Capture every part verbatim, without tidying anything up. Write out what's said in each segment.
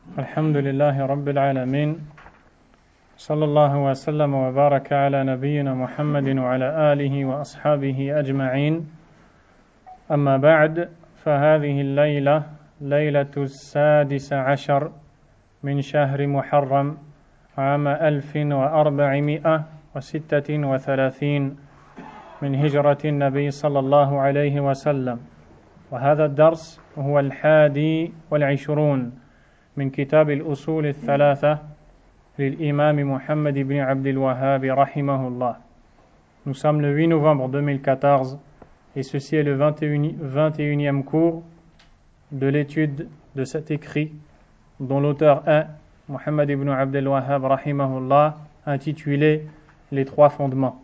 الحمد لله رب العالمين صلى الله وسلم وبارك على نبينا محمد وعلى آله وأصحابه أجمعين أما بعد فهذه الليلة ليلة السادس عشر من شهر محرم عام ألف وأربعمائة وستة وثلاثين من هجرة النبي صلى الله عليه وسلم وهذا الدرس هو الحادي والعشرون من كتاب الأصول الثلاثة للإمام محمد بن عبد الوهاب رحمه الله. Nous sommes le huit novembre deux mille quatorze et ceci est le vingt et unième cours de l'étude de cet écrit dont l'auteur est Muhammad ibn Abd al-Wahhab rahimahullah, intitulé Les trois fondements.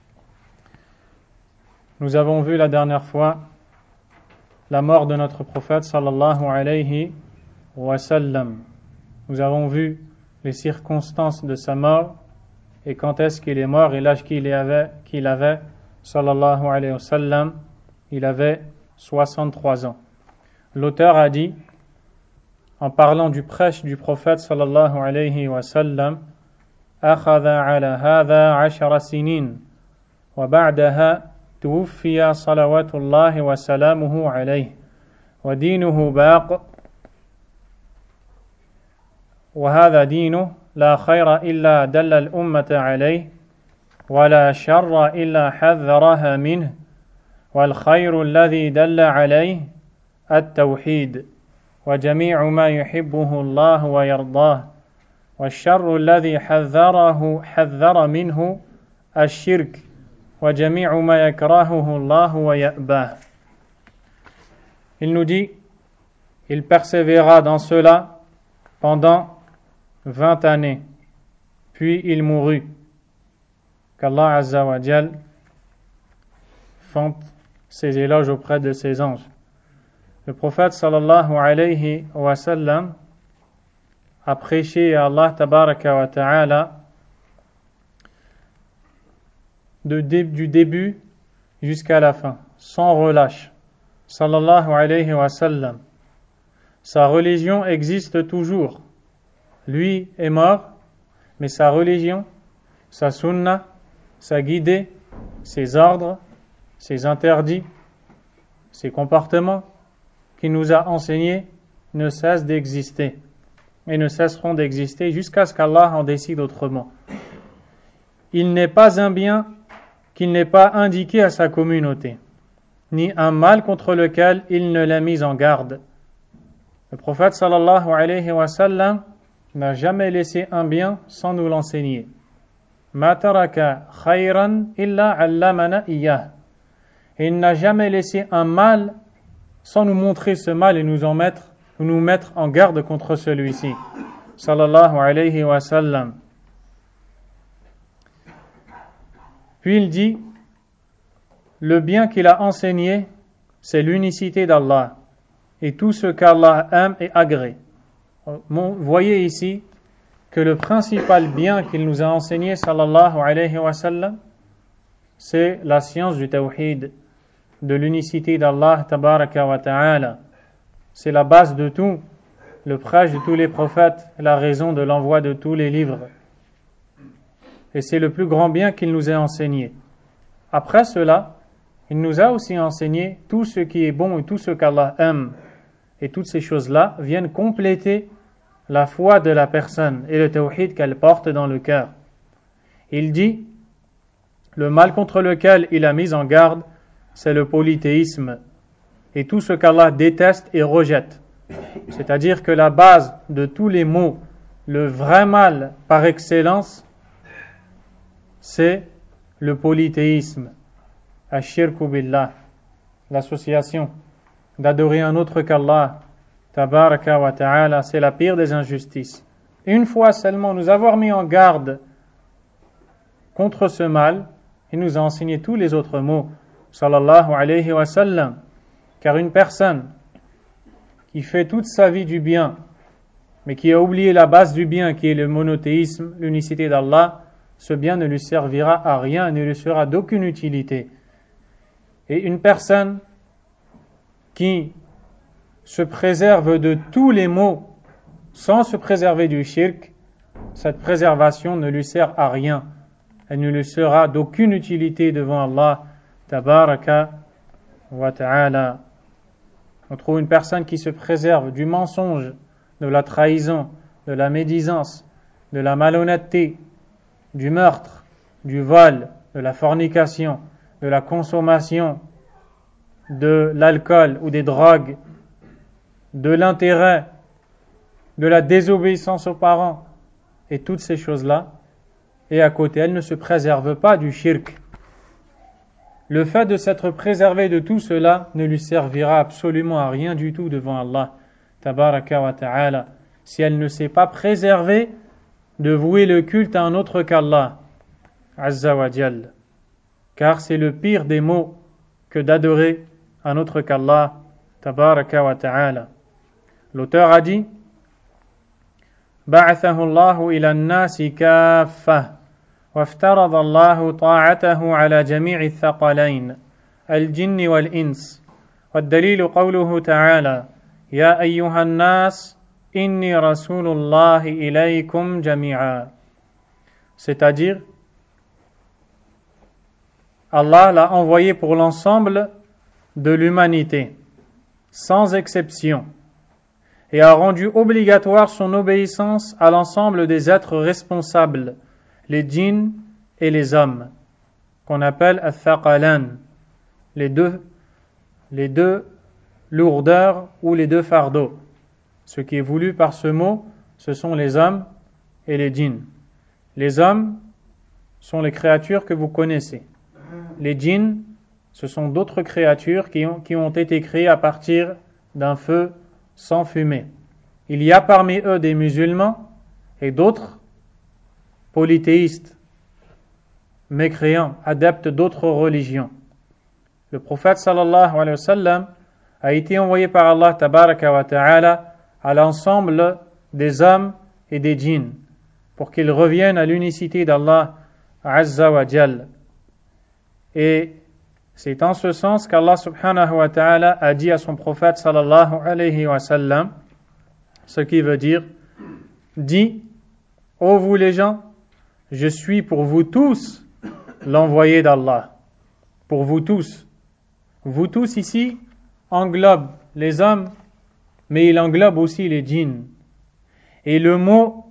Nous avons vu la dernière fois la mort de notre prophète sallallahu alayhi wa sallam. Nous avons vu les circonstances de sa mort et quand est-ce qu'il est mort et l'âge qu'il avait, qu'il avait sallallahu alayhi wa sallam. Il avait soixante-trois ans. L'auteur a dit, en parlant du prêche du prophète sallallahu alayhi wa sallam, أخذ على هذا عشر سنين وبعدها توفي صلوات الله وسلامه عليه ودينه باق وهذا دينه لا خير إلا دل الأمة عليه ولا شر إلا حذرها منه والخير الذي دل عليه التوحيد وجميع ما يحبه الله ويرضاه والشر الذي حذره حذر منه الشرك وجميع ما يكرهه الله ويأباه. Il nous dit, il persévéra dans cela pendant vingt années, puis il mourut. Qu'Allah Azza wa Jal fonde ses éloges auprès de ses anges. Le prophète sallallahu alayhi wa sallam a prêché à Allah tabaraka wa ta'ala de, du début jusqu'à la fin, sans relâche. Sallallahu alayhi wa sallam. Sa religion existe toujours. Lui est mort, mais sa religion, sa sunna, sa guidée, ses ordres, ses interdits, ses comportements qu'il nous a enseignés ne cessent d'exister et ne cesseront d'exister jusqu'à ce qu'Allah en décide autrement. Il n'est pas un bien qu'il n'ait pas indiqué à sa communauté, ni un mal contre lequel il ne l'a mis en garde. Le prophète sallallahu alayhi wa sallam n'a jamais laissé un bien sans nous l'enseigner. Ma taraka khayran illa allamana iyyah. Et il n'a jamais laissé un mal sans nous montrer ce mal et nous en mettre, nous mettre en garde contre celui-ci. Sallallahu alayhi wa sallam. Puis il dit, le bien qu'il a enseigné, c'est l'unicité d'Allah et tout ce qu'Allah aime et agrée. Vous voyez ici que le principal bien qu'il nous a enseigné, sallallahu alayhi wa sallam, c'est la science du tawhid, de l'unicité d'Allah tabaraka wa ta'ala. C'est la base de tout, le prêche de tous les prophètes, la raison de l'envoi de tous les livres. Et c'est le plus grand bien qu'il nous a enseigné. Après cela, il nous a aussi enseigné tout ce qui est bon et tout ce qu'Allah aime. Et toutes ces choses-là viennent compléter la foi de la personne et le tawhid qu'elle porte dans le cœur. Il dit, le mal contre lequel il a mis en garde, c'est le polythéisme et tout ce qu'Allah déteste et rejette. C'est-à-dire que la base de tous les maux, le vrai mal par excellence, c'est le polythéisme, ash-shirku billah, l'association d'adorer un autre qu'Allah, tabaraka wa ta'ala, c'est la pire des injustices. Une fois seulement nous avoir mis en garde contre ce mal, il nous a enseigné tous les autres mots, sallallahu alayhi wa sallam, car une personne qui fait toute sa vie du bien, mais qui a oublié la base du bien qui est le monothéisme, l'unicité d'Allah, ce bien ne lui servira à rien, ne lui sera d'aucune utilité. Et une personne qui se préserve de tous les maux sans se préserver du shirk, cette préservation ne lui sert à rien. Elle ne lui sera d'aucune utilité devant Allah tabaraka wa ta'ala. On trouve une personne qui se préserve du mensonge, de la trahison, de la médisance, de la malhonnêteté, du meurtre, du vol, de la fornication, de la consommation, de l'alcool ou des drogues, de l'intérêt, de la désobéissance aux parents, et toutes ces choses-là, et à côté, elle ne se préserve pas du shirk. Le fait de s'être préservé de tout cela ne lui servira absolument à rien du tout devant Allah, tabaraka wa ta'ala, si elle ne s'est pas préservée de vouer le culte à un autre qu'Allah, azza wa jal. Car c'est le pire des maux que d'adorer un autre qu'Allah, tabaraka wa ta'ala. L'auteur a dit بعثه الله إلى الناس كافة وافترض الله طاعته على جميع الثقلين الجن والإنس والدليل قوله تعالى يا أيها الناس إني رسول الله إليكم جميعا. C'est-à-dire, Allah l'a envoyé pour l'ensemble de l'humanité, sans exception, et a rendu obligatoire son obéissance à l'ensemble des êtres responsables, les djinns et les hommes, qu'on appelle al-thaqalan, les deux, les deux lourdeurs ou les deux fardeaux. Ce qui est voulu par ce mot, ce sont les hommes et les djinns. Les hommes sont les créatures que vous connaissez. Les djinns, ce sont d'autres créatures qui ont, qui ont été créées à partir d'un feu sans fumée. Il y a parmi eux des musulmans et d'autres polythéistes, mécréants, adeptes d'autres religions. Le prophète sallallahu alayhi wa sallam a été envoyé par Allah tabaraka wa ta'ala à l'ensemble des hommes et des djinns pour qu'ils reviennent à l'unicité d'Allah azza wa jal. Et c'est en ce sens qu'Allah subhanahu wa ta'ala a dit à son prophète sallallahu alayhi wa sallam, ce qui veut dire, dis, ô vous les gens, je suis pour vous tous l'envoyé d'Allah. Pour vous tous. Vous tous ici englobe les hommes, mais il englobe aussi les djinns. Et le mot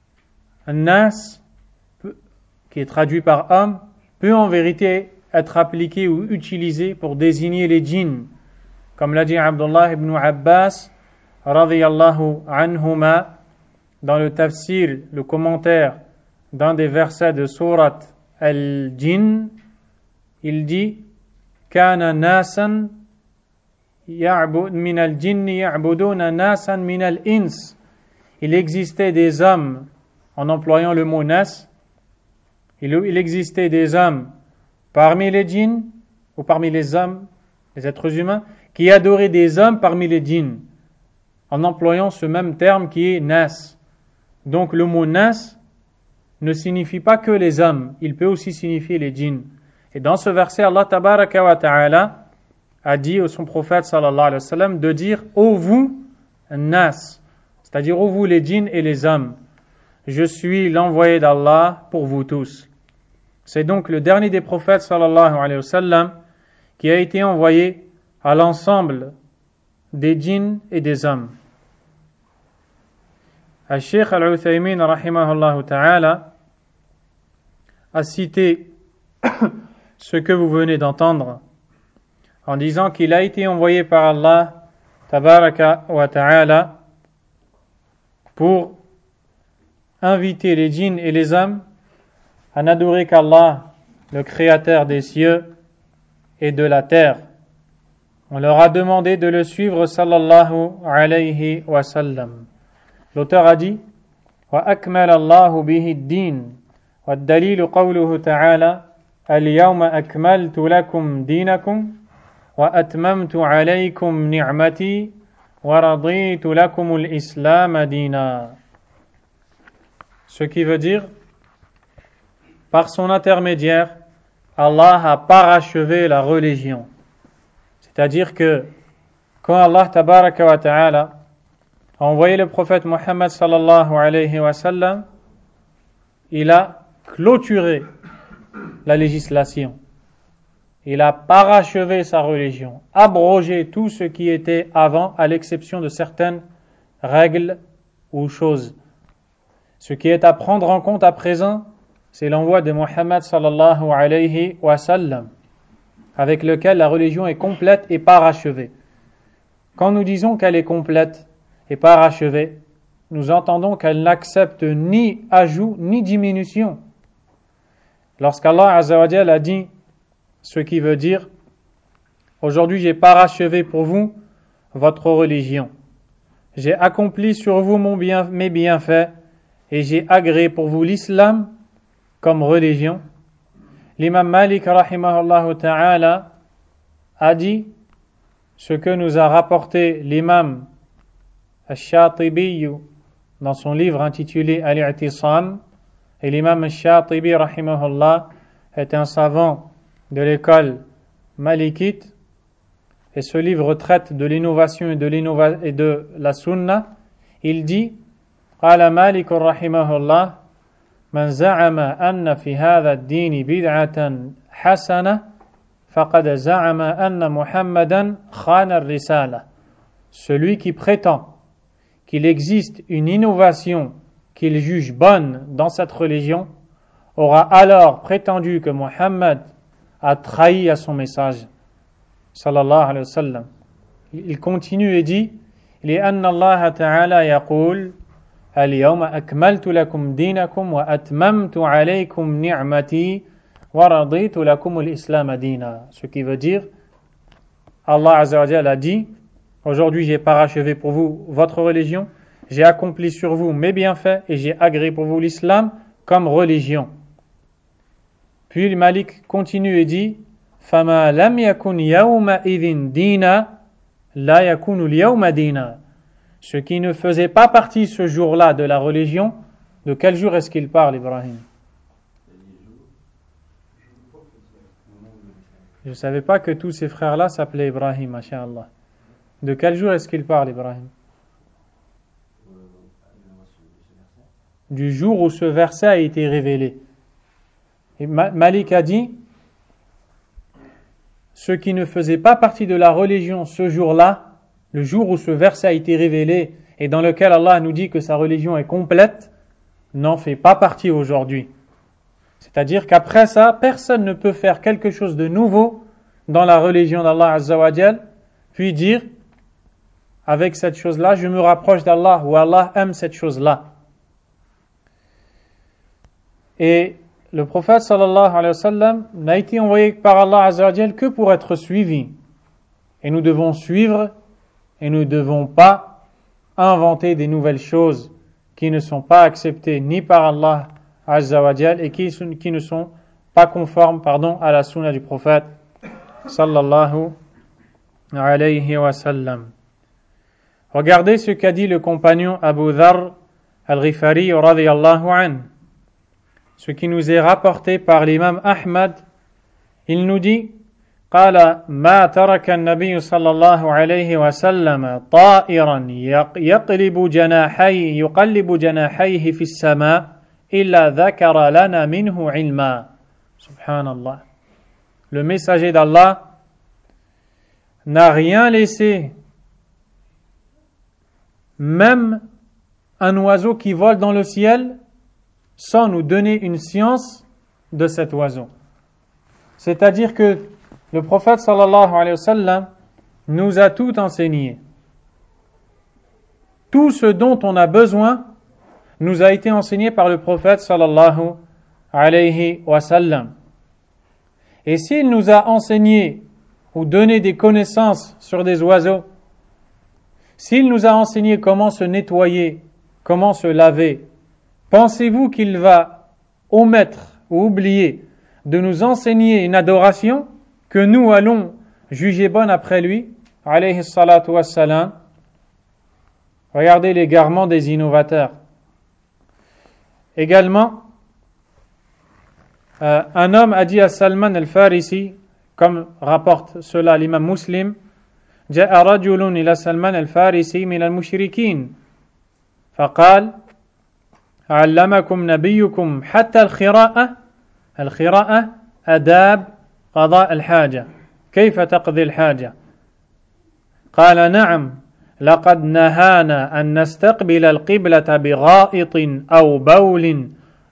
nas, qui est traduit par homme, peut en vérité être appliqué ou utilisé pour désigner les djinns, comme l'a dit Abdullah ibn Abbas radiyallahu anhuma dans le tafsir, le commentaire d'un des versets de Surat Al-Jinn. Il dit kana nasan ya'bud min al-jinn ya'buduna nasan min al-ins. Il existait des hommes, en employant le mot nas, il, il existait des hommes parmi les djinns, ou parmi les hommes, les êtres humains, qui adoraient des hommes parmi les djinns, en employant ce même terme qui est nas. Donc le mot nas ne signifie pas que les hommes, il peut aussi signifier les djinns. Et dans ce verset, Allah tabaraka wa ta'ala a dit à son prophète sallallahu alayhi wa sallam de dire « Ô vous, nas », c'est-à-dire « Ô vous les djinns et les hommes, je suis l'envoyé d'Allah pour vous tous ». C'est donc le dernier des prophètes sallallahu alayhi wa sallam qui a été envoyé à l'ensemble des djinns et des hommes. Al-Sheikh Al-Uthaymin rahimahullah ta'ala a cité ce que vous venez d'entendre en disant qu'il a été envoyé par Allah tabaraka wa ta'ala pour inviter les djinns et les hommes à n'adorer qu'Allah, le créateur des cieux et de la terre. On leur a demandé de le suivre sallallahu alayhi wa sallam. L'auteur a dit وَأَكْمَلَ اللَّهُ بِهِ الدِّينَ وَالدَّلِيلُ قَوْلُهُ تَعَالَى الْيَوْمَ أَكْمَلْتُ لَكُمْ دِينَكُمْ وَأَتْمَمْتُ عَلَيْكُمْ نِعْمَتِي وَرَضِيتُ لَكُمُ الْإِسْلَامَ دِينًا. Ce qui veut dire, par son intermédiaire, Allah a parachevé la religion. C'est-à-dire que quand Allah tabaraka wa ta'ala a envoyé le prophète Mohammed sallallahu alayhi wa sallam, il a clôturé la législation. Il a parachevé sa religion, abrogé tout ce qui était avant, à l'exception de certaines règles ou choses. Ce qui est à prendre en compte à présent, c'est l'envoi de Mohammed sallallahu alayhi wa sallam, avec lequel la religion est complète et parachevée. Quand nous disons qu'elle est complète et parachevée, nous entendons qu'elle n'accepte ni ajout ni diminution. Lorsqu'Allah Azza wa Jalla a dit, ce qui veut dire, aujourd'hui j'ai parachevé pour vous votre religion. J'ai accompli sur vous mon bien, mes bienfaits et j'ai agréé pour vous l'islam comme religion. L'imam Malik rahimahullah ta'ala a dit ce que nous a rapporté l'imam Ash-Shatibi dans son livre intitulé Al-I'tisam. Et l'imam Ash-Shatibi rahimahullah est un savant de l'école malikite, et ce livre traite de l'innovation et de, l'innova- et de la sunna. Il dit قال مالك رحمه الله من زعم أن في هذا الدين بدعة حسنة فقد زعم أن محمدا خان الرسالة. Celui qui prétend qu'il existe une innovation qu'il juge bonne dans cette religion aura alors prétendu que Mohammed a trahi à son message sallallahu alayhi wa sallam. Il continue et dit لأن الله تعالى يقول اليوم أكملت لكم دينكم وأتممت عليكم نعمتي ورضيت لكم الإسلام دينا. Ce qui veut dire, Allah Azza wa Jalla a dit, aujourd'hui j'ai parachevé pour vous votre religion, j'ai accompli sur vous mes bienfaits et j'ai agréé pour vous l'islam comme religion. Puis le Malik continue et dit فَمَا لَمْ يَكُنْ يَوْمَئِذٍ دِينًا لَا يَكُنُ الْيَوْمَ دِينًا. Ce qui ne faisait pas partie ce jour-là de la religion, de quel jour est-ce qu'il parle, Ibrahim? Je ne savais pas que tous ces frères-là s'appelaient Ibrahim, masha'Allah. De quel jour est-ce qu'il parle, Ibrahim? Du jour où ce verset a été révélé. Et Malik a dit, ce qui ne faisait pas partie de la religion ce jour-là, le jour où ce verset a été révélé et dans lequel Allah nous dit que sa religion est complète, n'en fait pas partie aujourd'hui. C'est-à-dire qu'après ça, personne ne peut faire quelque chose de nouveau dans la religion d'Allah Azza wa Jal, puis dire, avec cette chose-là, je me rapproche d'Allah, ou Allah aime cette chose-là. Et le prophète sallallahu alayhi wa sallam n'a été envoyé par Allah Azza wa Jal que pour être suivi. Et nous devons suivre et nous ne devons pas inventer des nouvelles choses qui ne sont pas acceptées ni par Allah Azza wa Jal et qui, qui ne sont pas conformes pardon, à la sunna du prophète sallallahu alayhi wa sallam. Regardez ce qu'a dit le compagnon Abu Dharr al-Ghifari radiyallahu anhu. Ce qui nous est rapporté par l'imam Ahmad, il nous dit قال ما ترك النبي صلى الله عليه وسلم طائرا يقلب جناحيه يقلب جناحيه في السماء إلا ذكر لنا منه علما. Subhanallah. Le messager d'Allah n'a rien laissé, même un oiseau qui vole dans le ciel, sans nous donner une science de cet oiseau. C'est-à-dire que le prophète sallallahu alayhi wa sallam nous a tout enseigné. Tout ce dont on a besoin nous a été enseigné par le prophète sallallahu alayhi wa sallam. Et s'il nous a enseigné ou donné des connaissances sur des oiseaux, s'il nous a enseigné comment se nettoyer, comment se laver, pensez-vous qu'il va omettre ou oublier de nous enseigner une adoration que nous allons juger bonne après lui, alayhi salatu wassalam? Regardez l'égarement des innovateurs. Également, euh, un homme a dit à Salman al-Farisi, comme rapporte cela l'imam Muslim, جاء رجل إلى سلمان الفارسي من المشركين فقال علمكم نبيكم حتى الخراءة الخراءة آداب قضاء الحاجة كيف تقضي الحاجة قال نعم لقد نهانا أن نستقبل القبلة بغائط أو بول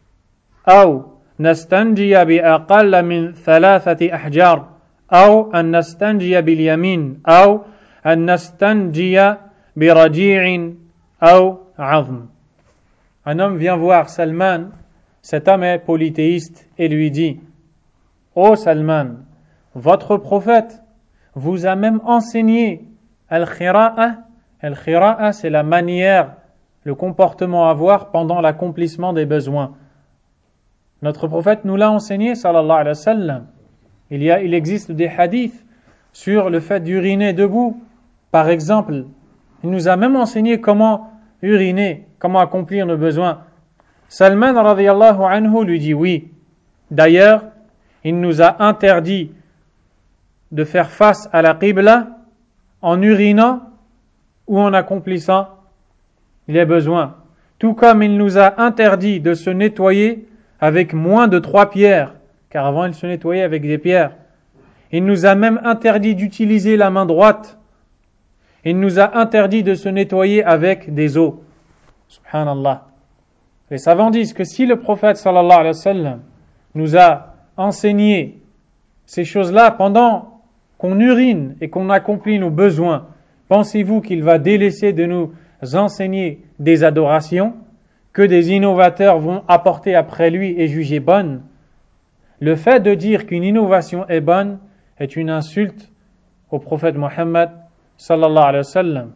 أو نستنجي بأقل من ثلاثة أحجار أو أن نستنجي باليمين أو أن نستنجي برجيع أو عظم. Un homme vient voir Salman, cet homme est polythéiste, et lui dit: Ô Salman, votre prophète vous a même enseigné al-khira'a. Al-khira'a, c'est la manière, le comportement à avoir pendant l'accomplissement des besoins. Notre prophète nous l'a enseigné, sallallahu alayhi wa sallam. Il y a, il existe des hadiths sur le fait d'uriner debout. Par exemple, il nous a même enseigné comment uriner, comment accomplir nos besoins. Salman radiyallahu anhu lui dit oui. D'ailleurs, il nous a interdit de faire face à la qibla en urinant ou en accomplissant les besoins. Tout comme il nous a interdit de se nettoyer avec moins de trois pierres, car avant il se nettoyait avec des pierres. Il nous a même interdit d'utiliser la main droite. Il nous a interdit de se nettoyer avec des eaux. Subhanallah. Les savants disent que si le prophète sallallahu alayhi wa sallam nous a enseigné ces choses-là pendant qu'on urine et qu'on accomplit nos besoins, pensez-vous qu'il va délaisser de nous enseigner des adorations que des innovateurs vont apporter après lui et juger bonnes? Le fait de dire qu'une innovation est bonne est une insulte au prophète Mohammed sallallahu alayhi wa sallam.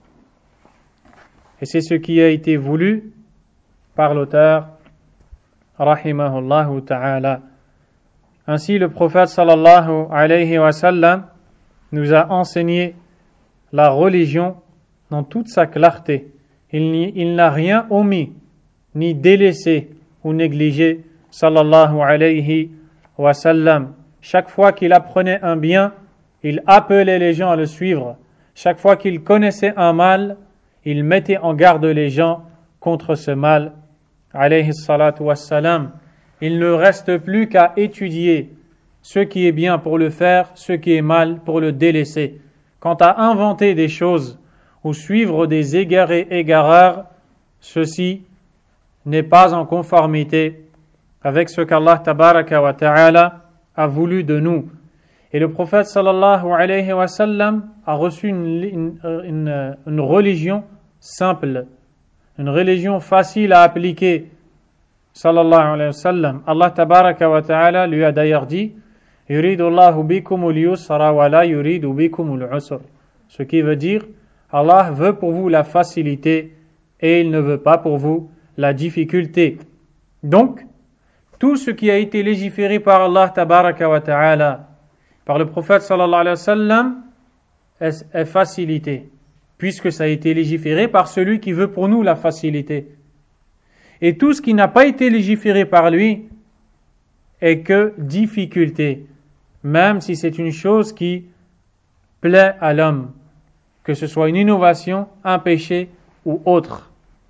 Et c'est ce qui a été voulu par l'auteur rahimahullahu ta'ala. Ainsi, le prophète sallallahu alayhi wa sallam nous a enseigné la religion dans toute sa clarté. Il, il n'a rien omis, ni délaissé ou négligé, sallallahu alayhi wa sallam. Chaque fois qu'il apprenait un bien, il appelait les gens à le suivre. Chaque fois qu'il connaissait un mal, il mettait en garde les gens contre ce mal. Alayhi salatu wassalam. Il ne reste plus qu'à étudier ce qui est bien pour le faire, ce qui est mal pour le délaisser. Quant à inventer des choses ou suivre des égarés égareurs, ceci n'est pas en conformité avec ce qu'Allah tabaraka wa ta'ala a voulu de nous. Et le prophète sallallahu alayhi wa sallam a reçu une, une, une, une religion simple, une religion facile à appliquer. Sallallahu alayhi wa sallam. Allah tabaraka wa ta'ala lui a d'ailleurs dit: Yuridu Allahu bikumul yusra wa la yuridu bikumul usr. Ce qui veut dire: Allah veut pour vous la facilité et il ne veut pas pour vous la difficulté. Donc, tout ce qui a été légiféré par Allah tabaraka wa ta'ala, par le prophète sallallahu alayhi wa sallam, est, est facilité, puisque ça a été légiféré par celui qui veut pour nous la facilité. Et tout ce qui n'a pas été légiféré par lui est que difficulté, même si c'est une chose qui plaît à l'homme, que ce soit une innovation, un péché ou autre.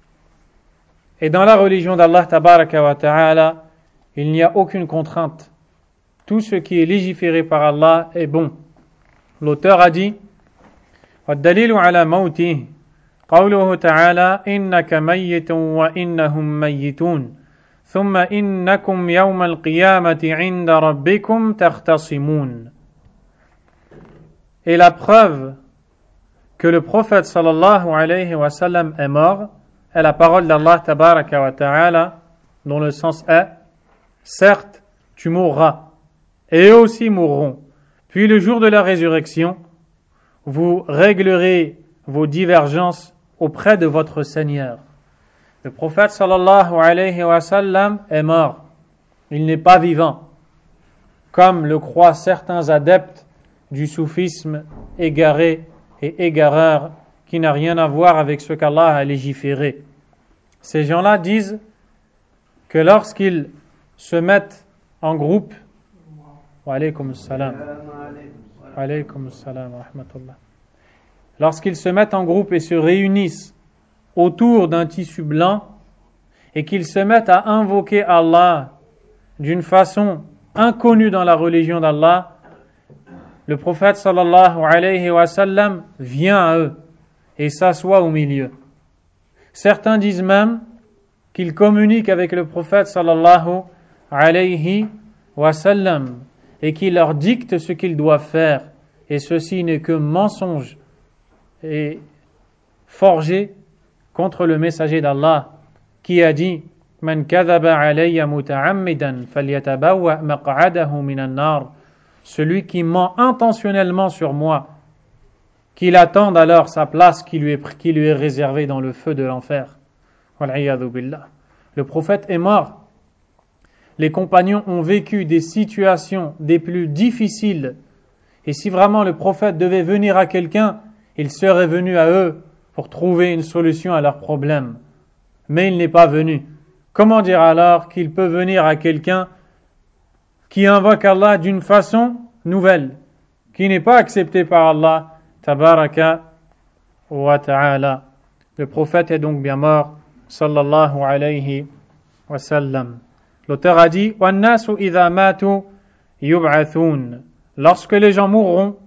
Et dans la religion d'Allah tabaraka wa ta'ala, il n'y a aucune contrainte. Tout ce qui est légiféré par Allah est bon. L'auteur a dit: وَالدَّلِيلُ عَلَى مَوْتِهِ قوله تعالى إنك ميت وإنهم ميتون ثم إنكم يوم القيامة عند ربكم تختصمون. Et la preuve que le prophète sallallahu alayhi wa sallam est mort est la parole d'Allah tabaraka wa ta'ala, dont le sens est: certes, tu mourras, et eux aussi mourront. Puis le jour de la résurrection, vous réglerez vos divergences auprès de votre Seigneur. Le prophète sallallahu alayhi wa sallam est mort. Il n'est pas vivant, comme le croient certains adeptes du soufisme égarés et égareurs qui n'a rien à voir avec ce qu'Allah a légiféré. Ces gens-là disent que lorsqu'ils se mettent en groupe, wa alaykum salam, wa alaykum salam wa rahmatullah. Lorsqu'ils se mettent en groupe et se réunissent autour d'un tissu blanc et qu'ils se mettent à invoquer Allah d'une façon inconnue dans la religion d'Allah, le prophète sallallahu alayhi wa sallam vient à eux et s'assoit au milieu. Certains disent même qu'ils communiquent avec le prophète sallallahu alayhi wa sallam et qu'il leur dicte ce qu'ils doivent faire. Et ceci n'est que mensonge et forgé contre le messager d'Allah qui a dit « Man kadhaba alayya muta'ammidan falyatabawwa maq'adahu minan nar » Celui qui ment intentionnellement sur moi, qu'il attende alors sa place qui lui est, qui lui est réservée dans le feu de l'enfer. Wal'iyadhu billah. Le prophète est mort. Les compagnons ont vécu des situations des plus difficiles. Et si vraiment le prophète devait venir à quelqu'un, il serait venu à eux pour trouver une solution à leurs problèmes. Mais il n'est pas venu. Comment dire alors qu'il peut venir à quelqu'un qui invoque Allah d'une façon nouvelle, qui n'est pas acceptée par Allah, tabaraka wa ta'ala. Le prophète est donc bien mort, sallallahu alayhi wa sallam. L'auteur a dit, وَالنَّاسُ إِذَا مَاتُوا يُبْعَثُونَ. Lorsque les gens mourront,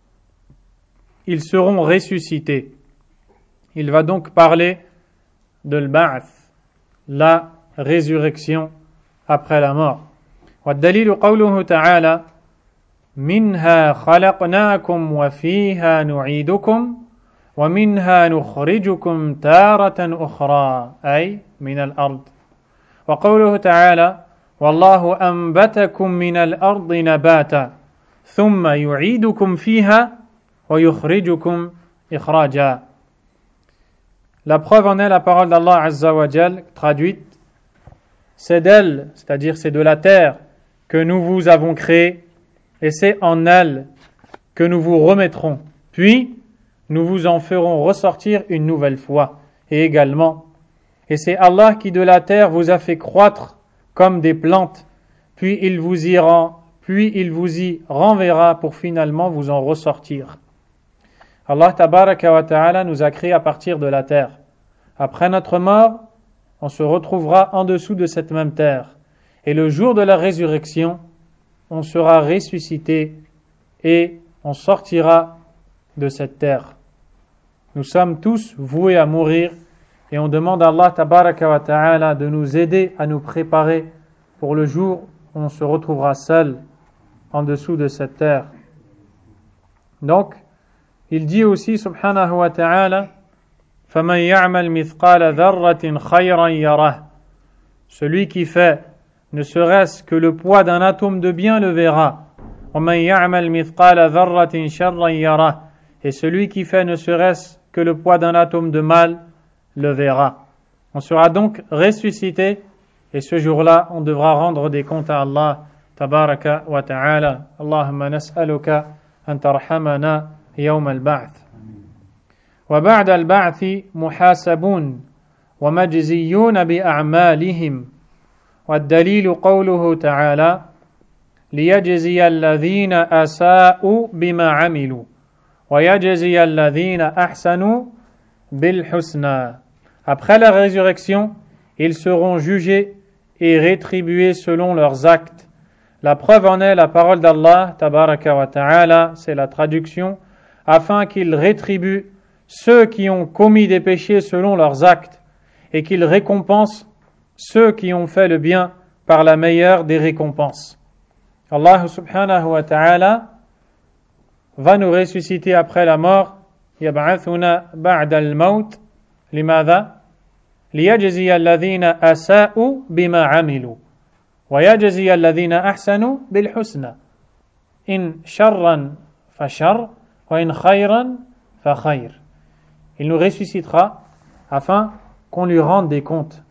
ils seront ressuscités. Il va donc parler de l'ba'th, la résurrection après la mort. والدليل قوله تعالى منها خلقناكم وفيها نعيدكم ومنها نخرجكم تارة أخرى أي من الأرض وقوله تعالى والله أنبتكم من الأرض نباتا ثم يعيدكم فيها ويخرجكم إخراجا. La preuve en est la parole d'Allah Azza wa Jal traduite. C'est d'elle, c'est-à-dire c'est de la terre que nous vous avons créé, et c'est en elle que nous vous remettrons. Puis, nous vous en ferons ressortir une nouvelle fois. Et également, et c'est Allah qui de la terre vous a fait croître comme des plantes, puis il vous y rend, puis il vous y renverra pour finalement vous en ressortir. Allah tabaraka wa ta'ala nous a créés à partir de la terre. Après notre mort, on se retrouvera en dessous de cette même terre. Et le jour de la résurrection, on sera ressuscité et on sortira de cette terre. Nous sommes tous voués à mourir et on demande à Allah tabaraka wa ta'ala de nous aider à nous préparer pour le jour où on se retrouvera seul en dessous de cette terre. Donc, il dit aussi subhanahu wa ta'ala فَمَنْ يَعْمَلْ مِثْقَالَ ذَرَّةٍ خَيْرًا يَرَهُ. Celui qui fait ne serait-ce que le poids d'un atome de bien le verra. وَمَنْ يَعْمَلْ مِثْقَالَ ذَرَّةٍ شَرًّا يَرَهُ. Et celui qui fait ne serait-ce que le poids d'un atome de mal le verra. On sera donc ressuscité et ce jour-là, on devra rendre des comptes à Allah tabaraka wa ta'ala. Allahumma nas'aluka an tarhamana yawm al-ba'th. وبعد البعث محاسبون ومجزيون بأعمالهم والدليل قوله تعالى ليجزي الذين أساءوا بما عملوا ويجزي الذين أحسنوا بالحسنى. Après la résurrection, ils seront jugés et rétribués selon leurs actes. La preuve en est la parole d'Allah tabaraka wa ta'ala, c'est la traduction, afin qu'ils rétribuent ceux qui ont commis des péchés selon leurs actes et qu'ils récompensent ceux qui ont fait le bien par la meilleure des récompenses. Allah subhanahu wa ta'ala va nous ressusciter après la mort. يبعثنا بعد الموت لماذا؟ ليجزي الذين أساءوا بما عملوا ويجزي الذين أحسنوا بالحسنى إن شرا فشر وإن خيرا فخير. Il nous ressuscitera afin qu'on lui rende des comptes,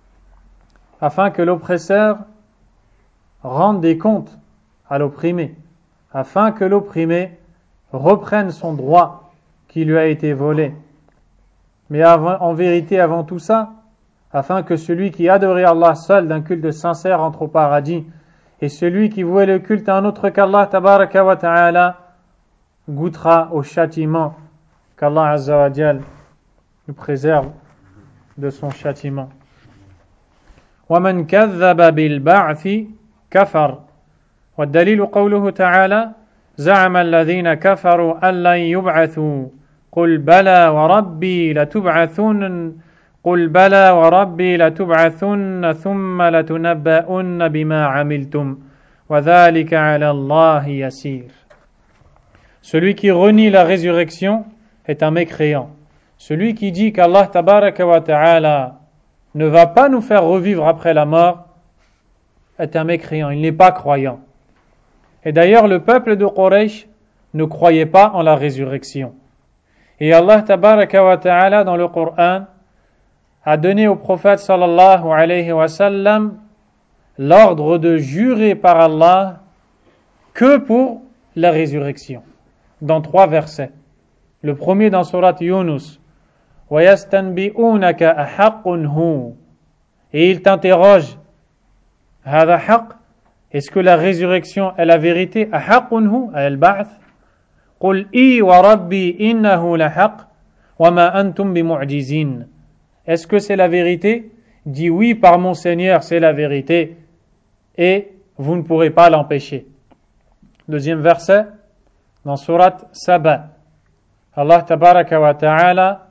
afin que l'oppresseur rende des comptes à l'opprimé, afin que l'opprimé reprenne son droit qui lui a été volé. Mais avant, en vérité, avant tout ça, afin que celui qui adorait Allah seul d'un culte sincère entre au paradis, et celui qui vouait le culte à un autre qu'Allah tabaraka wa ta'ala goûtera au châtiment. Qu'Allah Azza wa Jal nous préserve de son châtiment. وَمَنْ كَذَّبَ بِالْبَعْثِ كَفَرَ والدليل قوله تعالى زعم الذين كفروا أن لن يبعثوا قل بلى وربي لتبعثن قل بلى وربي لتبعثن ثم لتنبؤن بما عملتم وذلك على الله يسير. Celui qui renie la résurrection est un mécréant. Celui qui dit qu'Allah tabaraka wa ta'ala ne va pas nous faire revivre après la mort est un mécréant, il n'est pas croyant. Et d'ailleurs, le peuple de Quraysh ne croyait pas en la résurrection. Et Allah tabaraka wa ta'ala dans le Coran a donné au prophète sallallahu alayhi wa sallam l'ordre de jurer par Allah que pour la résurrection. Dans trois versets. Le premier dans surat Yunus. وَيَسْتَنْبِئُونَكَ أَحَقٌ هُوَ Et il t'interroge هذا حق Est-ce que la résurrection est la vérité أَحَقٌ هُوَ الْبَعْث قُلْ إِي وَرَبِّي إِنَّهُ لَحَقٌ وَمَا أَنْتُمْ بِمُعْجِزِينَ Est-ce que c'est la vérité? Dis oui par mon Seigneur, c'est la vérité et vous ne pourrez pas l'empêcher. Deuxième verset dans surat Saba. Allah tabaraka wa ta'ala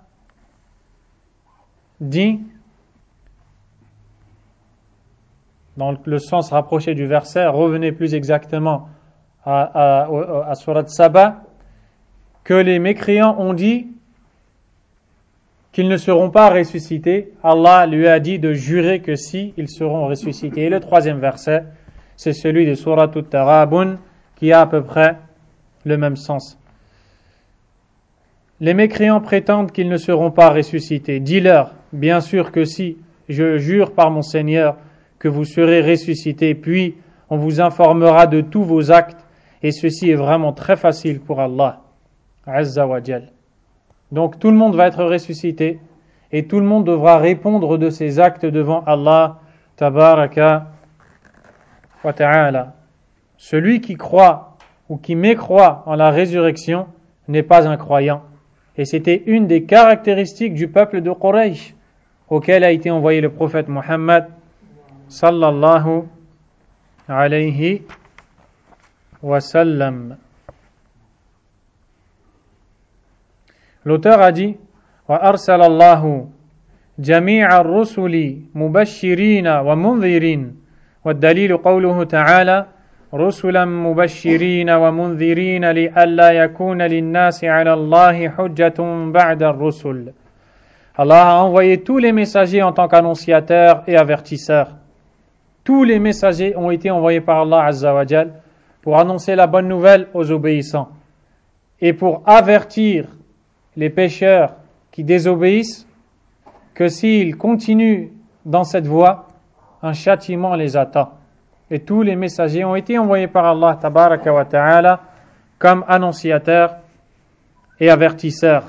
dit dans le sens rapproché du verset, revenez plus exactement à, à, à surat Saba, que les mécréants ont dit qu'ils ne seront pas ressuscités. Allah lui a dit de jurer que si, ils seront ressuscités. Et le troisième verset, c'est celui de surat At-Taghabun qui a à peu près le même sens. Les mécréants prétendent qu'ils ne seront pas ressuscités. Dis-leur, bien sûr que si, je jure par mon Seigneur que vous serez ressuscités, puis on vous informera de tous vos actes, et ceci est vraiment très facile pour Allah, Azza wa Jal. Donc tout le monde va être ressuscité, et tout le monde devra répondre de ses actes devant Allah, Tabaraka wa Ta'ala. Celui qui croit ou qui mécroit en la résurrection n'est pas un croyant. Et c'était une des caractéristiques du peuple de Quraysh auquel a été envoyé le prophète Muhammad sallallahu alayhi wa sallam. L'auteur a dit wa arsalallahu jami'a ar-rusuli mubashshirina wa mundhirin wa ad-dalil qawluhu ta'ala رسلا مبشرين ومنذرين لئلا يكون للناس على الله حجة بعد الرسل. Allah a envoyé tous les messagers en tant qu'annonciateurs et avertisseurs. Tous les messagers ont été envoyés par Allah Azza wa Jal pour annoncer la bonne nouvelle aux obéissants et pour avertir les pécheurs qui désobéissent que s'ils continuent dans cette voie, un châtiment les attend. Et tous les messagers ont été envoyés par Allah tabaraka wa ta'ala comme annonciateurs et avertisseurs.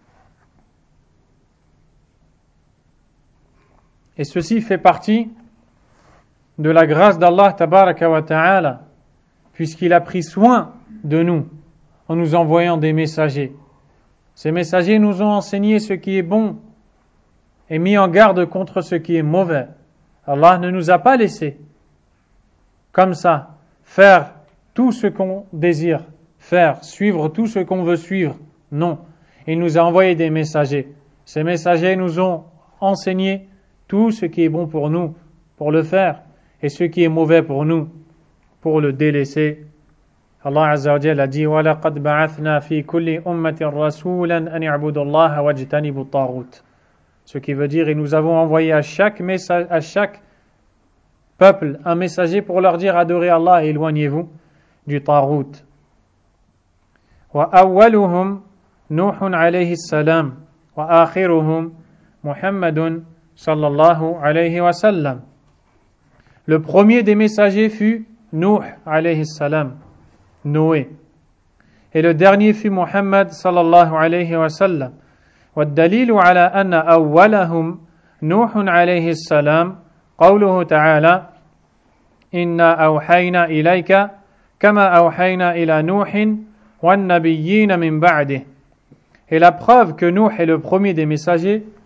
Et ceci fait partie de la grâce d'Allah tabaraka wa ta'ala, puisqu'il a pris soin de nous en nous envoyant des messagers. Ces messagers nous ont enseigné ce qui est bon et mis en garde contre ce qui est mauvais. Allah ne nous a pas laissé comme ça, faire tout ce qu'on désire faire, suivre tout ce qu'on veut suivre. Non, il nous a envoyé des messagers. Ces messagers nous ont enseigné tout ce qui est bon pour nous, pour le faire, et ce qui est mauvais pour nous, pour le délaisser. Allah Azza wa Jalla a dit وَلَقَدْ بَعَثْنَا فِي كُلِّ أُمَّةٍ رَسُولًا أَنِ اعْبُدُوا اللَّهَ وَاجْتَنِبُوا الطَّاغُوتَ. Ce qui veut dire, et nous avons envoyé à chaque message, à chaque peuple, un messager pour leur dire adorez Allah et éloignez-vous du Tarout. Wa awwaluhum Nuhun alayhi salam wa akhiruhum Muhammadun sallallahu alayhi wa sallam. Le premier des messagers fut Nuh alayhi salam, Noé. Et le dernier fut Muhammad sallallahu alayhi wa sallam. والدليل على أن أولهم نوح عليه السلام قوله تعالى إنا أوحينا إليك كما أوحينا إلى نوح والنبيين من بعده. Et la preuve que Nuh est le premier des messagers,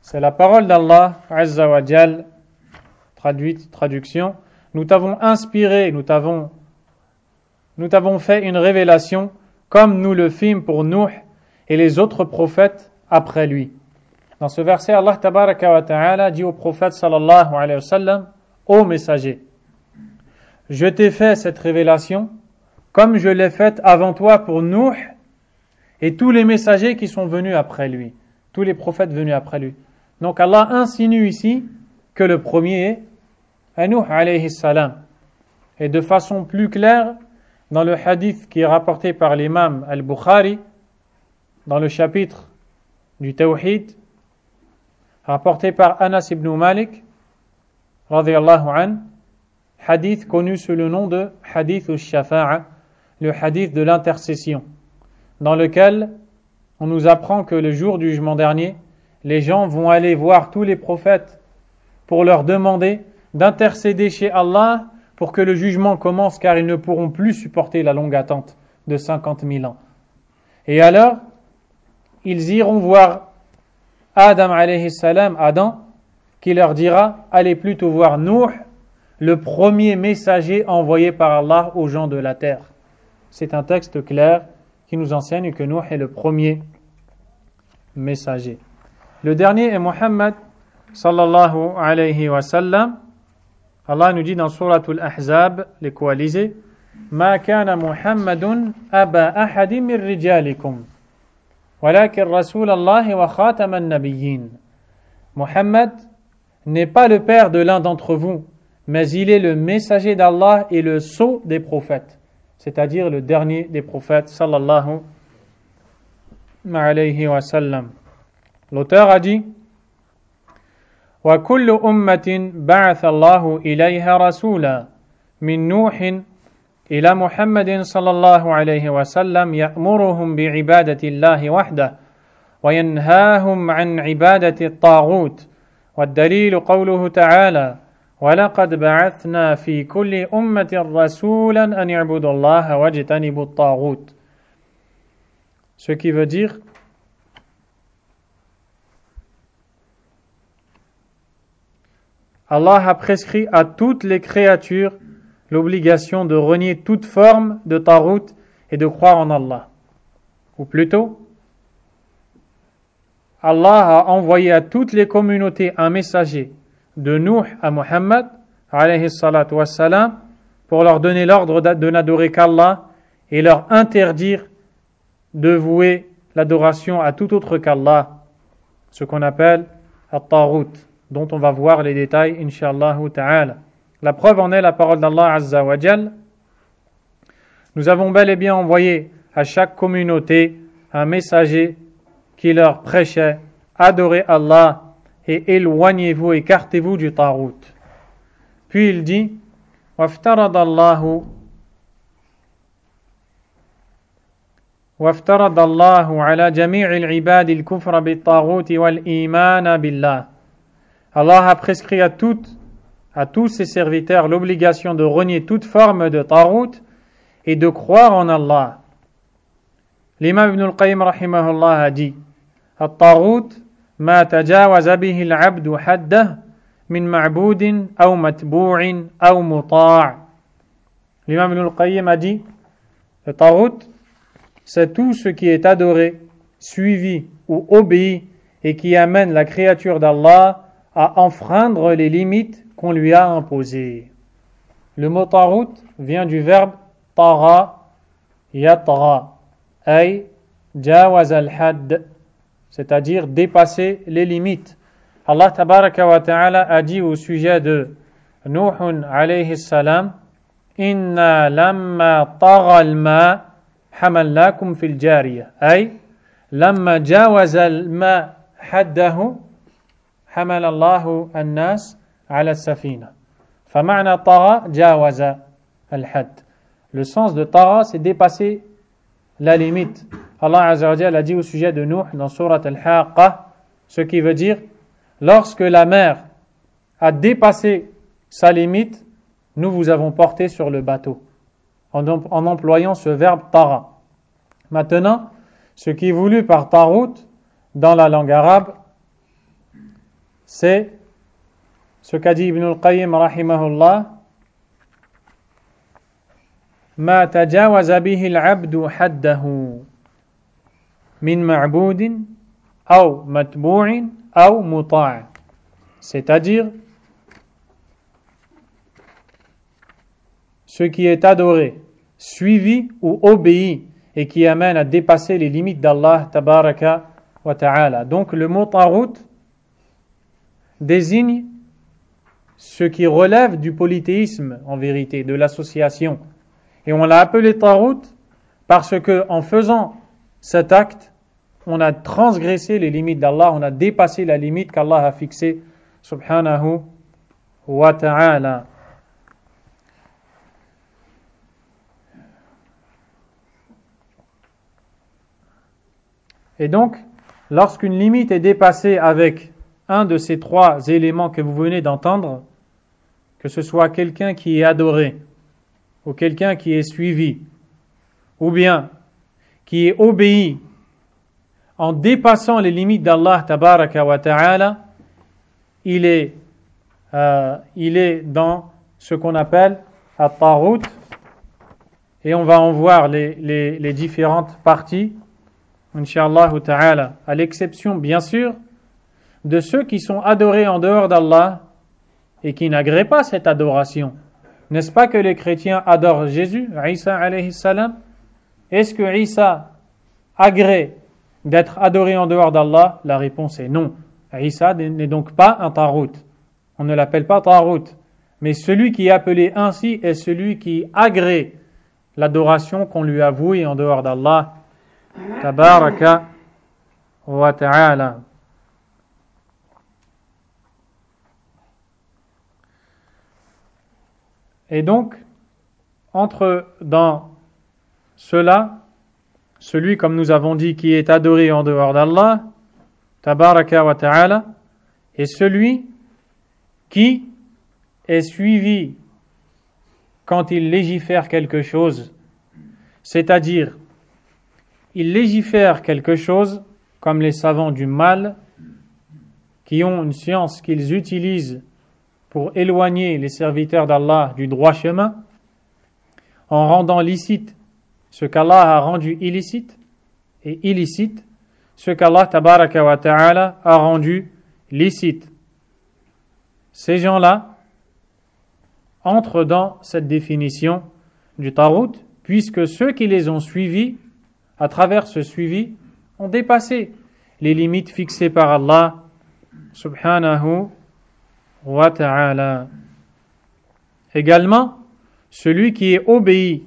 C'est la parole d'Allah Azza wa Jal, traduite, traduction. Nous t'avons inspiré, nous t'avons, nous t'avons fait une révélation comme nous le fîmes pour Nuh et les autres prophètes après lui. Dans ce verset, Allah tabaraka wa ta'ala dit au prophète sallallahu alayhi wa sallam, ô messager, je t'ai fait cette révélation comme je l'ai faite avant toi pour Nuh et tous les messagers qui sont venus après lui, tous les prophètes venus après lui. Donc Allah insinue ici que le premier est Nuh alayhi salam. Et de façon plus claire, dans le hadith qui est rapporté par l'imam al-Bukhari, dans le chapitre du Tawhid, rapporté par Anas ibn Malik, radiyallahu an, hadith connu sous le nom de hadith al-Shafa'a, le hadith de l'intercession, dans lequel on nous apprend que le jour du jugement dernier, les gens vont aller voir tous les prophètes pour leur demander d'intercéder chez Allah pour que le jugement commence, car ils ne pourront plus supporter la longue attente de cinquante mille ans. Et alors, ils iront voir Adam alayhi salam, Adam, qui leur dira, allez plutôt voir Nuh, le premier messager envoyé par Allah aux gens de la terre. C'est un texte clair qui nous enseigne que Nuh est le premier messager. Le dernier est Muhammad sallallahu alayhi wa sallam. Allah nous dit dans Suratul Ahzab, les coalisés, Ma kana Muhammadun aba ahadi min rijalikum, walakin Rasulallahi wa khataman nabiyyin. Muhammad n'est pas le père de l'un d'entre vous, mais il est le messager d'Allah et le sceau des prophètes, c'est-à-dire le dernier des prophètes, sallallahu alayhi wa sallam. L'auteur a dit, وكل أمة بعث الله إليها رسولا من نوح إلى محمد صلى الله عليه وسلم يأمرهم بعبادة الله وحده وينهاهم عن عبادة الطاغوت والدليل قوله تعالى ولقد بعثنا في كل أمة رسولا أن يعبدوا الله واجتنبوا الطاغوت. Ce qui veut dire Allah a prescrit à toutes les créatures l'obligation de renier toute forme de tarout et de croire en Allah. Ou plutôt, Allah a envoyé à toutes les communautés un messager de Nuh à Muhammad, alayhi salatu wassalam, pour leur donner l'ordre de n'adorer qu'Allah et leur interdire de vouer l'adoration à tout autre qu'Allah, ce qu'on appelle at-tarout, dont on va voir les détails, inch'Allah ta'ala. La preuve en est la parole d'Allah Azza wa Jal. Nous avons bel et bien envoyé à chaque communauté un messager qui leur prêchait, adorez Allah et éloignez-vous, écartez-vous du tarout. Puis il dit, وَافْتَرَضَ اللَّهُ وَافْتَرَضَ اللَّهُ عَلَى جَمِيعِ الْعِبَادِ الْكُفْرَ بِالطَّاغُوتِ وَالْإِيمَانَ بِاللَّهِ. Allah a prescrit à, toutes, à tous ses serviteurs l'obligation de renier toute forme de tarout et de croire en Allah. L'imam Ibn al-Qayyim rahimahullah a dit الطاغوت ما تجاوز به العبد حده من معبود أو متبوع أو مطاع. L'imam Ibn al-Qayyim a dit le tarout, c'est tout ce qui est adoré, suivi ou obéi et qui amène la créature d'Allah à enfreindre les limites qu'on lui a imposées. Le mot tarout vient du verbe tara yatra, ay jawaz al-hadd, c'est-à-dire dépasser les limites. Allah tabaraka wa ta'ala a dit au sujet de Nuhun alayhi salam, inna lamma tara al-ma hamallakum fil jariya, ay lamma jawaz al-ma haddahu حمل الله الناس على السفينة. فمعنى طغى جاوز الحد. Le sens de tara, c'est dépasser la limite. Allah Azza wa Jalla a dit au sujet de Nuh dans Surat Al-Haqqa, ce qui veut dire, lorsque la mer a dépassé sa limite, nous vous avons porté sur le bateau, en, en employant ce verbe tara. Maintenant, ce qui est voulu par tarout dans la langue arabe, c'est ce qu'a dit Ibn al-Qayyim rahimahullah, ما تجاوز به العبد حده من معبود أو متبوع أو مطاع, c'est-à-dire ce qui est adoré, suivi ou obéi et qui amène à dépasser les limites d'Allah tabaraka wa ta'ala. Donc le mot tarout désigne ce qui relève du polythéisme en vérité, de l'association. Et on l'a appelé tarout parce que en faisant cet acte, on a transgressé les limites d'Allah, on a dépassé la limite qu'Allah a fixée subhanahu wa ta'ala. Et donc, lorsqu'une limite est dépassée avec un de ces trois éléments que vous venez d'entendre, que ce soit quelqu'un qui est adoré, ou quelqu'un qui est suivi, ou bien qui est obéi, en dépassant les limites d'Allah tabaraka wa ta'ala, il est, euh, il est dans ce qu'on appelle at-tarout, et on va en voir les, les, les différentes parties, Inch'Allah ta'ala, à l'exception bien sûr de ceux qui sont adorés en dehors d'Allah et qui n'agréent pas cette adoration. N'est-ce pas que les chrétiens adorent Jésus, Isa alayhi salam? Est-ce que Isa agrée d'être adoré en dehors d'Allah? La réponse est non. Isa n'est donc pas un tarout. On ne l'appelle pas tarout. Mais celui qui est appelé ainsi est celui qui agrée l'adoration qu'on lui avoue en dehors d'Allah tabaraka wa ta'ala. Et donc, entre dans cela, celui, comme nous avons dit, qui est adoré en dehors d'Allah, tabaraka wa ta'ala, et celui qui est suivi quand il légifère quelque chose, c'est-à-dire, il légifère quelque chose comme les savants du mal, qui ont une science qu'ils utilisent pour éloigner les serviteurs d'Allah du droit chemin, en rendant licite ce qu'Allah a rendu illicite, et illicite ce qu'Allah tabaraka wa ta'ala a rendu licite. Ces gens-là entrent dans cette définition du tarout, puisque ceux qui les ont suivis, à travers ce suivi, ont dépassé les limites fixées par Allah subhanahu wa ta'ala. Également, celui qui est obéi,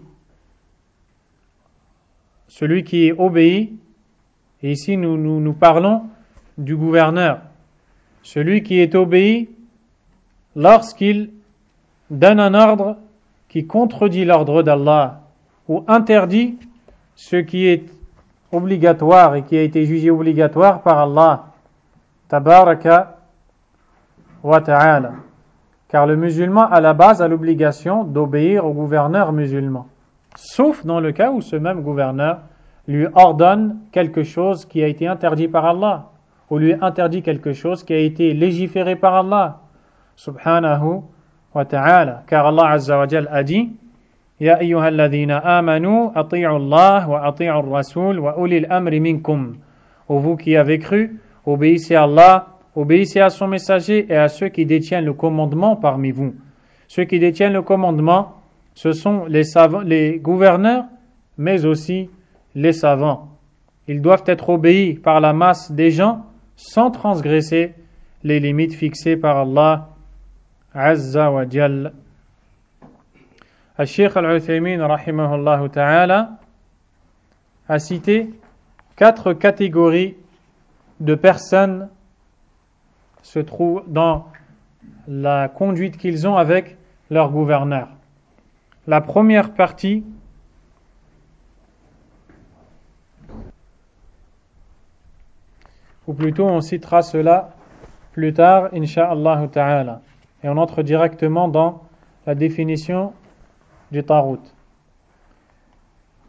celui qui est obéi, et ici nous, nous, nous parlons du gouverneur, celui qui est obéi lorsqu'il donne un ordre qui contredit l'ordre d'Allah ou interdit ce qui est obligatoire et qui a été jugé obligatoire par Allah tabaraka wa ta'ala. Car le musulman à la base a l'obligation d'obéir au gouverneur musulman, sauf dans le cas où ce même gouverneur lui ordonne quelque chose qui a été interdit par Allah, ou lui interdit quelque chose qui a été légiféré par Allah subhanahu wa ta'ala. Car Allah azza wa jal a dit: Ya ayyuhalladhina amanu ati'u Allah wa ati'u ar-rasul wa ulil amri minkum. Ô vous qui avez cru, obéissez à Allah, obéissez à son messager et à ceux qui détiennent le commandement parmi vous. Ceux qui détiennent le commandement, ce sont les savants, les gouverneurs, mais aussi les savants. Ils doivent être obéis par la masse des gens sans transgresser les limites fixées par Allah azza wa jal. Al-Sheikh Al-Uthaymin rahimahullah ta'ala a cité quatre catégories de personnes se trouvent dans la conduite qu'ils ont avec leur gouverneur. La première partie, ou plutôt on citera cela plus tard, insha'Allah ta'ala. Et on entre directement dans la définition du tarout.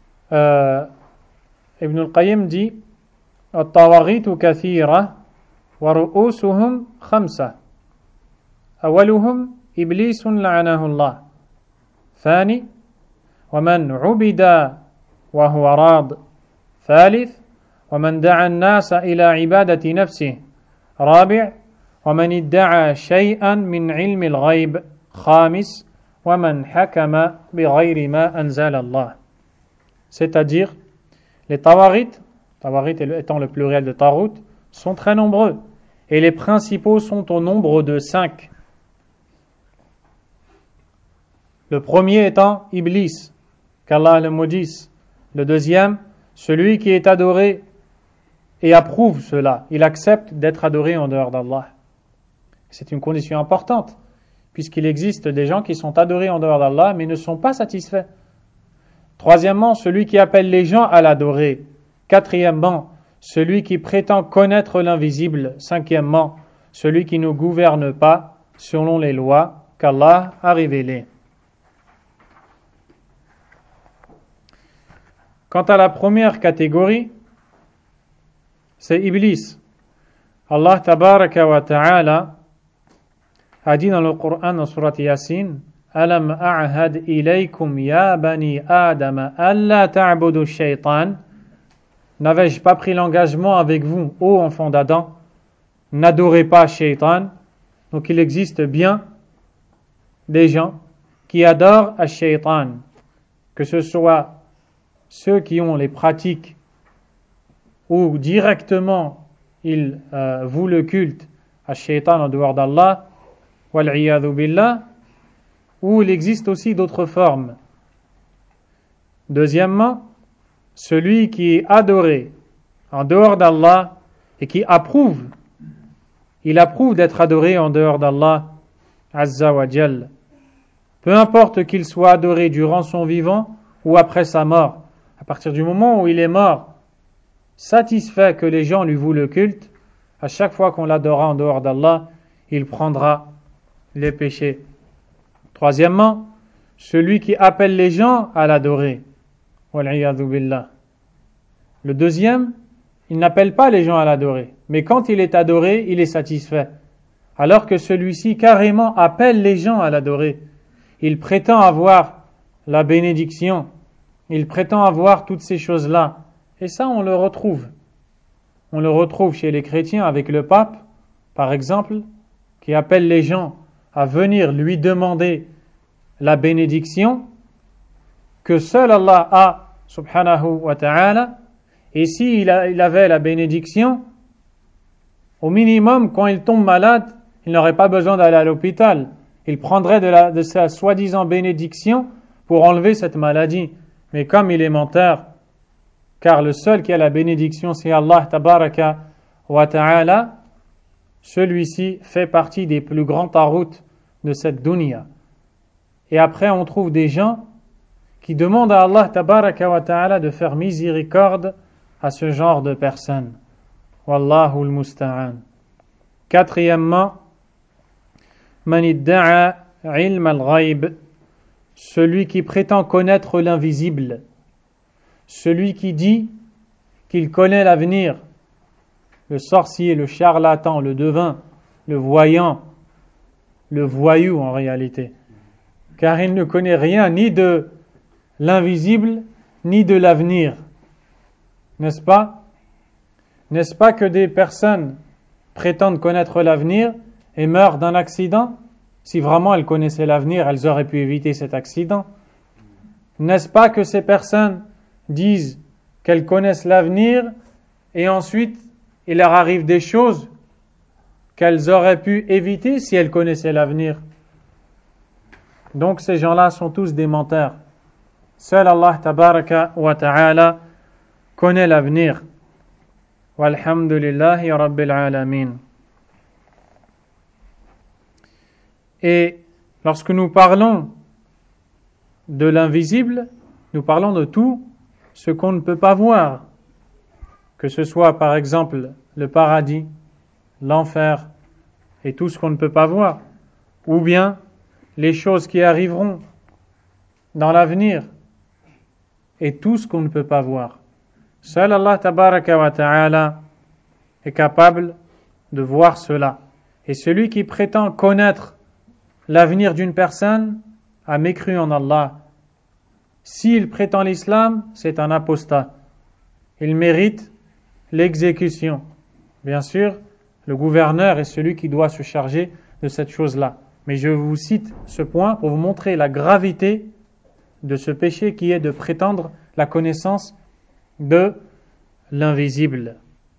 Euh, Ibn al-Qayyim dit: At-tawaghitu kathira ورؤوسهم خمسة أولهم إبليس لعنه الله ثاني ومن عبد وهو راض ثالث ومن دعا الناس إلى عبادة نفسه رابع ومن ادعى شيئا من علم الغيب خامس ومن حكم بغير ما أنزل الله. C'est-à-dire, les tawarit, tawarit étant le pluriel de tarut, sont très nombreux et les principaux sont au nombre de cinq. Le premier étant Iblis, qu'Allah le maudisse. Le deuxième, celui qui est adoré et approuve cela. Il accepte d'être adoré en dehors d'Allah. C'est une condition importante, puisqu'il existe des gens qui sont adorés en dehors d'Allah, mais ne sont pas satisfaits. Troisièmement, celui qui appelle les gens à l'adorer. Quatrièmement, celui qui prétend connaître l'invisible. Cinquièmement, celui qui ne gouverne pas selon les lois qu'Allah a révélées. Quant à la première catégorie, c'est Iblis. Allah tabaraka wa ta'ala a dit dans le Coran, dans surat Yasin, Alam a'had ilaykum ya bani Adam alla ta'budu shaytan. N'avais-je pas pris l'engagement avec vous, ô enfants d'Adam, n'adorez pas Shaytan. Donc il existe bien des gens qui adorent à Shaytan, que ce soit ceux qui ont les pratiques où directement ils euh, vouent le culte à Shaytan en dehors d'Allah, wal'iyadhu billah, ou il existe aussi d'autres formes. Deuxièmement, celui qui est adoré en dehors d'Allah et qui approuve, il approuve d'être adoré en dehors d'Allah Azza wa Jal. Peu importe qu'il soit adoré durant son vivant ou après sa mort. À partir du moment où il est mort, satisfait que les gens lui vouent le culte, à chaque fois qu'on l'adora en dehors d'Allah, il prendra les péchés. Troisièmement, celui qui appelle les gens à l'adorer. Wal'iyadhu billah. Le deuxième, il n'appelle pas les gens à l'adorer, mais quand il est adoré, il est satisfait. Alors que celui-ci carrément appelle les gens à l'adorer. Il prétend avoir la bénédiction, il prétend avoir toutes ces choses-là. Et ça, on le retrouve. On le retrouve chez les chrétiens avec le pape, par exemple, qui appelle les gens à venir lui demander la bénédiction que seul Allah a, subhanahu wa ta'ala. Et s'il il avait la bénédiction, au minimum, quand il tombe malade, il n'aurait pas besoin d'aller à l'hôpital. Il prendrait de, la, de sa soi-disant bénédiction pour enlever cette maladie. Mais comme il est menteur, car le seul qui a la bénédiction, c'est Allah tabaraka wa ta'ala, celui-ci fait partie des plus grands tarout de cette dunya. Et après, on trouve des gens qui demandent à Allah tabaraka wa ta'ala de faire miséricorde à ce genre de personnes. Wallahu al-musta'an. Quatrièmement, man idda'a ilm al-ghayb, celui qui prétend connaître l'invisible, celui qui dit qu'il connaît l'avenir, le sorcier, le charlatan, le devin, le voyant, le voyou en réalité, car il ne connaît rien ni de l'invisible ni de l'avenir, n'est-ce pas? N'est-ce pas que des personnes prétendent connaître l'avenir et meurent d'un accident? Si vraiment elles connaissaient l'avenir, elles auraient pu éviter cet accident. N'est-ce pas que ces personnes disent qu'elles connaissent l'avenir et ensuite il leur arrive des choses qu'elles auraient pu éviter si elles connaissaient l'avenir? Donc ces gens-là sont tous des menteurs. Seul Allah tabaraka wa ta'ala connaît l'avenir. Walhamdulillahi rabbil alamin. Et lorsque nous parlons de l'invisible, nous parlons de tout ce qu'on ne peut pas voir, que ce soit par exemple le paradis, l'enfer et tout ce qu'on ne peut pas voir, ou bien les choses qui arriveront dans l'avenir et tout ce qu'on ne peut pas voir. Seul Allah tabaraka wa ta'ala est capable de voir cela. Et celui qui prétend connaître l'avenir d'une personne a mécru en Allah. S'il prétend l'islam, c'est un apostat. Il mérite l'exécution. Bien sûr, le gouverneur est celui qui doit se charger de cette chose-là. Mais je vous cite ce point pour vous montrer la gravité de ce péché qui est de prétendre la connaissance de l'invisible.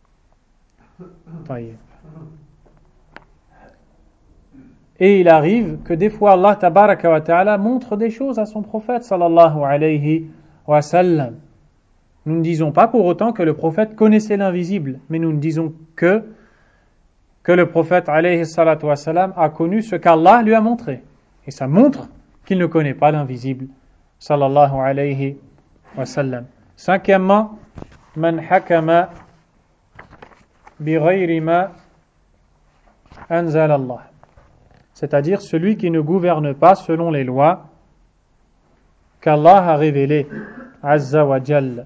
Et il arrive que des fois Allah tabaraka wa ta'ala montre des choses à son prophète sallallahu alayhi wa sallam. Nous ne disons pas pour autant que le prophète connaissait l'invisible, mais nous ne disons que que le prophète alayhi salatu wa sallam a connu ce qu'Allah lui a montré. Et ça montre qu'il ne connaît pas l'invisible sallallahu alayhi wa sallam. Cinquièmement, man hakama bi ghayri ma anzal Allah. C'est-à-dire celui qui ne gouverne pas selon les lois qu'Allah a révélées, Azza wa Jalla.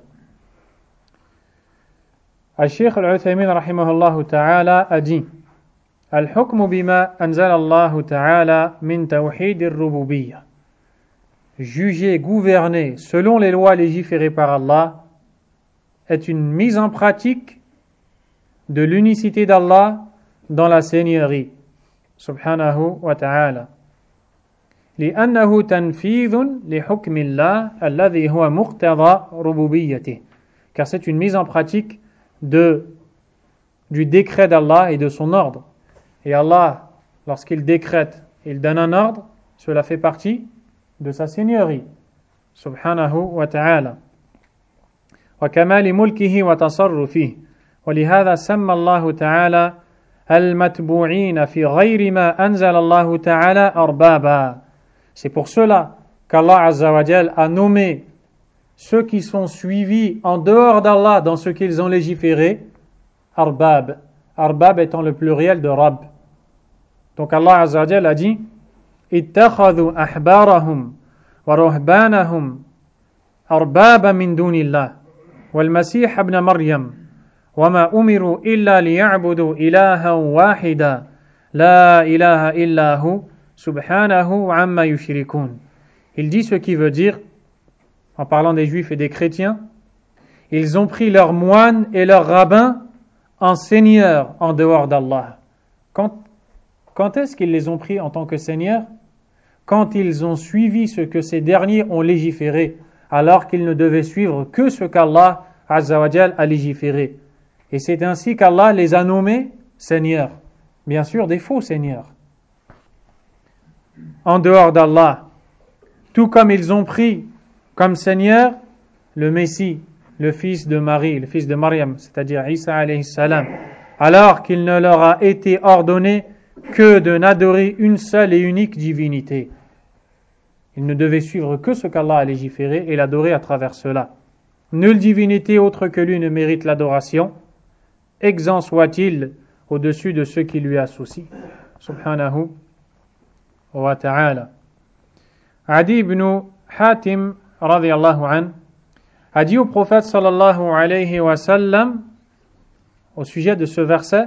Al-Sheikh Al-Uthaymin rahimahullah ta'ala a dit Al-hukmu bima anzal Allah ta'ala min tawhid ar-rububiyyah. Juger, gouverner selon les lois légiférées par Allah est une mise en pratique de l'unicité d'Allah dans la seigneurie. Subhanahu wa ta'ala. لأنه تنفيذ لحكم الله الذي هو مقتضى ربوبيته. Car c'est une mise en pratique de, du décret d'Allah et de son ordre. Et Allah, lorsqu'il décrète, il donne un ordre, cela fait partie de sa seigneurie. Subhanahu wa ta'ala. وكمال ملكه وتصرفه. ولهذا سمى الله تعالى المتبوعين في غير ما أنزل الله تعالى أربابا. C'est pour cela qu'Allah Azza wa Jal a nommé ceux qui sont suivis en dehors d'Allah dans ce qu'ils ont légiféré, arbab. Arbab étant le pluriel de Rabb. Donc Allah Azza wa Jal a dit ittakhadhu ahbarahum wa ruhbanahum arbaba min dunillah wal masih ibn Maryam وما أمروا إلا ليعبدوا إلها واحدا لا إله إلا هو سبحانه عما يشركون. Il dit ce qui veut dire, en parlant des juifs et des chrétiens, ils ont pris leurs moines et leurs rabbins en seigneurs en dehors d'Allah. Quand, quand est-ce qu'ils les ont pris en tant que seigneurs? Quand ils ont suivi ce que ces derniers ont légiféré, alors qu'ils ne devaient suivre que ce qu'Allah Azza wa Jal a légiféré. Et c'est ainsi qu'Allah les a nommés seigneurs. Bien sûr, des faux seigneurs. En dehors d'Allah. Tout comme ils ont pris comme seigneur le Messie, le fils de Marie, le fils de Maryam, c'est-à-dire Isa alayhi salam, alors qu'il ne leur a été ordonné que de n'adorer une seule et unique divinité. Ils ne devaient suivre que ce qu'Allah a légiféré et l'adorer à travers cela. Nulle divinité autre que lui ne mérite l'adoration, exempt soit-il au-dessus de ceux qui lui associent. Subhanahu wa ta'ala. Adi ibn Hatim radiyallahu an a dit au prophète sallallahu alayhi wa sallam au sujet de ce verset,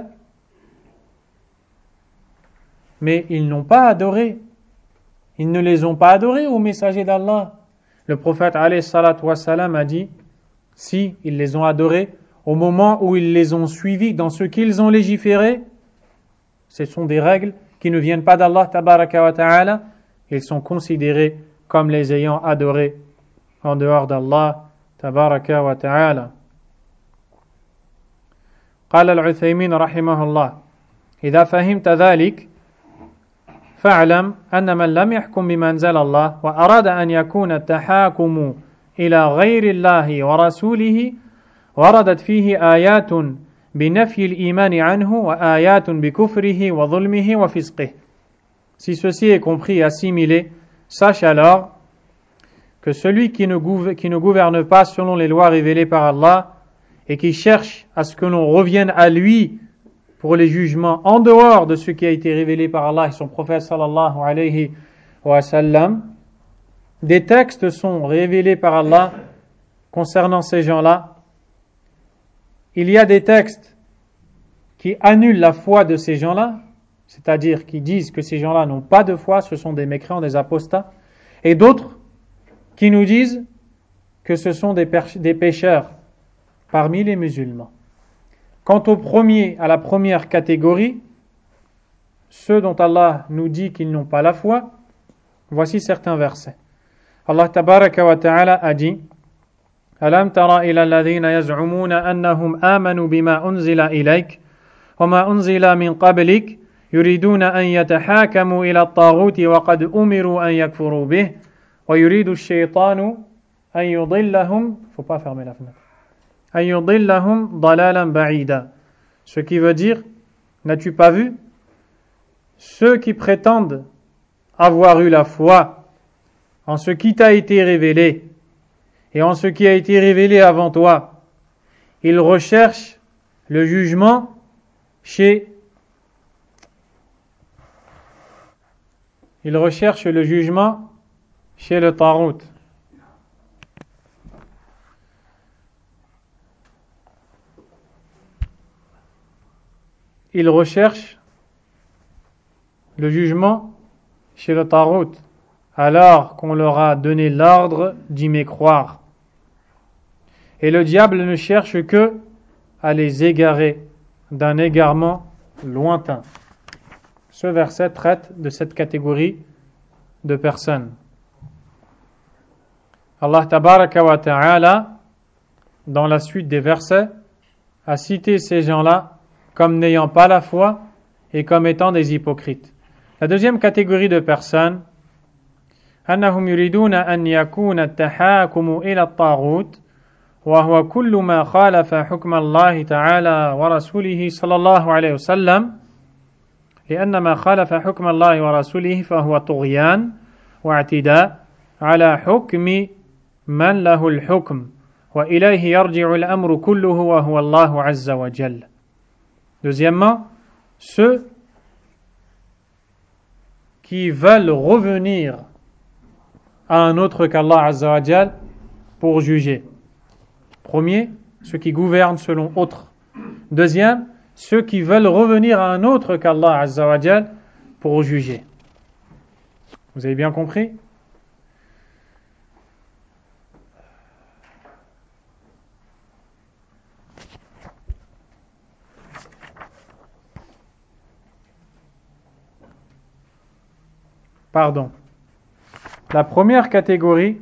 mais ils n'ont pas adoré, ils ne les ont pas adorés aux messagers d'Allah. Le prophète alayhi salatu wa salam a dit, si ils les ont adorés au moment où ils les ont suivis dans ce qu'ils ont légiféré, ce sont des règles qui ne viennent pas d'Allah tabaraka wa ta'ala, ils sont considérés comme les ayant adorés en dehors d'Allah tabaraka wa ta'ala. قال العثيمين رحمه الله إذا فهمت ذلك فاعلم أن من لم يحكم بما أنزل الله وأراد أن يكون التحاكم إلى غير الله ورسوله وردت فيه آيات بنفي الإيمان عنه وآيات بكفره وظلمه وفسقه. Si ceci est compris et assimilé, sache alors que celui qui ne, gouv- qui ne gouverne pas selon les lois révélées par Allah et qui cherche à ce que l'on revienne à lui pour les jugements en dehors de ce qui a été révélé par Allah et son prophète sallallahu alayhi wa sallam, des textes sont révélés par Allah concernant ces gens-là. Il y a des textes qui annulent la foi de ces gens-là, c'est-à-dire qui disent que ces gens-là n'ont pas de foi, ce sont des mécréants, des apostats, et d'autres qui nous disent que ce sont des, des pécheurs parmi les musulmans. Quant au premier, à la première catégorie, ceux dont Allah nous dit qu'ils n'ont pas la foi, voici certains versets. Allah tabaraka wa ta'ala a dit: Alam tara ila alladhina yaz'umuna annahum amanu bima unzila ilayk wa ma unzila min qablik yuriduna an yatahakamu ila at-taghuti wa qad umiru an yakfuru bih wa yuridu ash-shaytanu an yudillahum, faut pas fermer la fenêtre, an yudillahum dalalan ba'ida. Ce qui veut dire, n'as-tu pas vu ceux qui prétendent avoir eu la foi en ce qui t'a été révélé et en ce qui a été révélé avant toi, ils recherchent le jugement chez ils recherchent le jugement chez le Tarout. Ils recherchent le jugement chez le Tarout, alors qu'on leur a donné l'ordre d'y mécroire. Et le diable ne cherche que à les égarer d'un égarement lointain. Ce verset traite de cette catégorie de personnes. Allah tabaraka wa ta'ala, dans la suite des versets, a cité ces gens-là comme n'ayant pas la foi et comme étant des hypocrites. La deuxième catégorie de personnes, أنهم يريدون أن يكون التحاكم إلى الطاغوت وهو كل ما خالف حكم الله تعالى ورسوله صلى الله عليه وسلم لأن ما خالف حكم الله ورسوله فهو طغيان واعتداء على حكم من له الحكم وإليه يرجع الأمر كله وهو الله عز وجل. Deuxièmement, ceux qui veulent revenir à un autre qu'Allah Azza wa Jal pour juger. Premier, ceux qui gouvernent selon autre. Deuxième, ceux qui veulent revenir à un autre qu'Allah Azza wa Jal pour juger. Vous avez bien compris? Pardon. La première catégorie,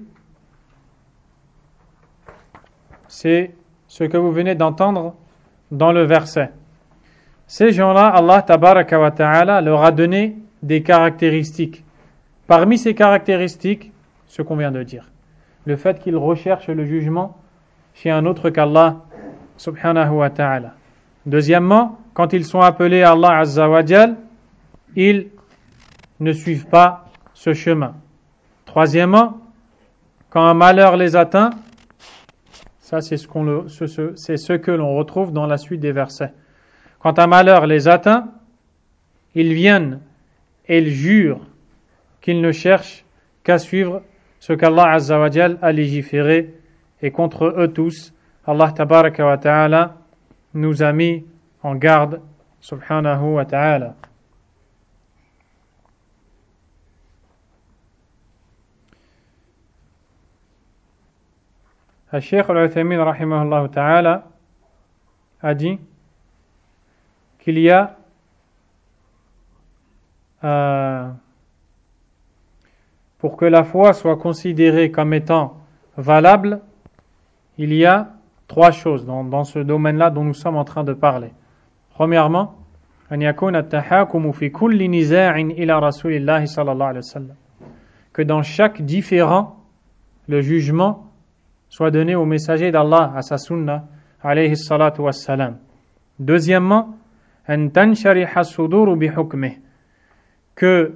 c'est ce que vous venez d'entendre dans le verset. Ces gens-là, Allah tabaraka wa ta'ala leur a donné des caractéristiques. Parmi ces caractéristiques, ce qu'on vient de dire. Le fait qu'ils recherchent le jugement chez un autre qu'Allah subhanahu wa ta'ala. Deuxièmement, quand ils sont appelés à Allah azza wa jal, ils ne suivent pas ce chemin. Troisièmement, quand un malheur les atteint, ça c'est ce, qu'on le, ce, ce, c'est ce que l'on retrouve dans la suite des versets. Quand un malheur les atteint, ils viennent et ils jurent qu'ils ne cherchent qu'à suivre ce qu'Allah Azza wa Jal a légiféré, et contre eux tous, Allah Tabaraka wa Ta'ala nous a mis en garde, subhanahu wa ta'ala. Le Cheikh Al-Uthaymin rahimahullah ta'ala a dit qu'il y a euh, pour que la foi soit considérée comme étant valable, il y a trois choses dans, dans ce domaine-là dont nous sommes en train de parler. Premièrement, أن يكون التحاكم في كل نزاع إلى رسول الله صلى الله عليه وسلم, que dans chaque différend, le jugement soit donné au messager d'Allah, à sa sunna, alayhi salatu wassalam. Deuxièmement, أن تنشرح الصدور بحكمه, que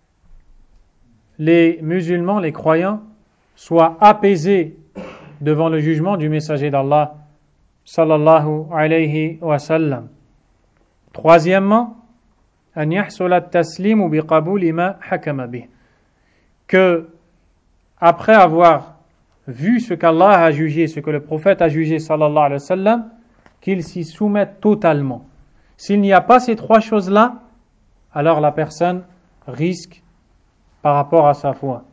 les musulmans, les croyants, soient apaisés devant le jugement du messager d'Allah, sallallahu alayhi wa sallam. Troisièmement, أن يحصل التسليم بقبول ما حكم به, que après avoir vu ce qu'Allah a jugé, ce que le prophète a jugé, sallallahu alayhi wa sallam, qu'ils s'y soumettent totalement. S'il n'y a pas ces trois choses-là, alors la personne risque par rapport à sa foi.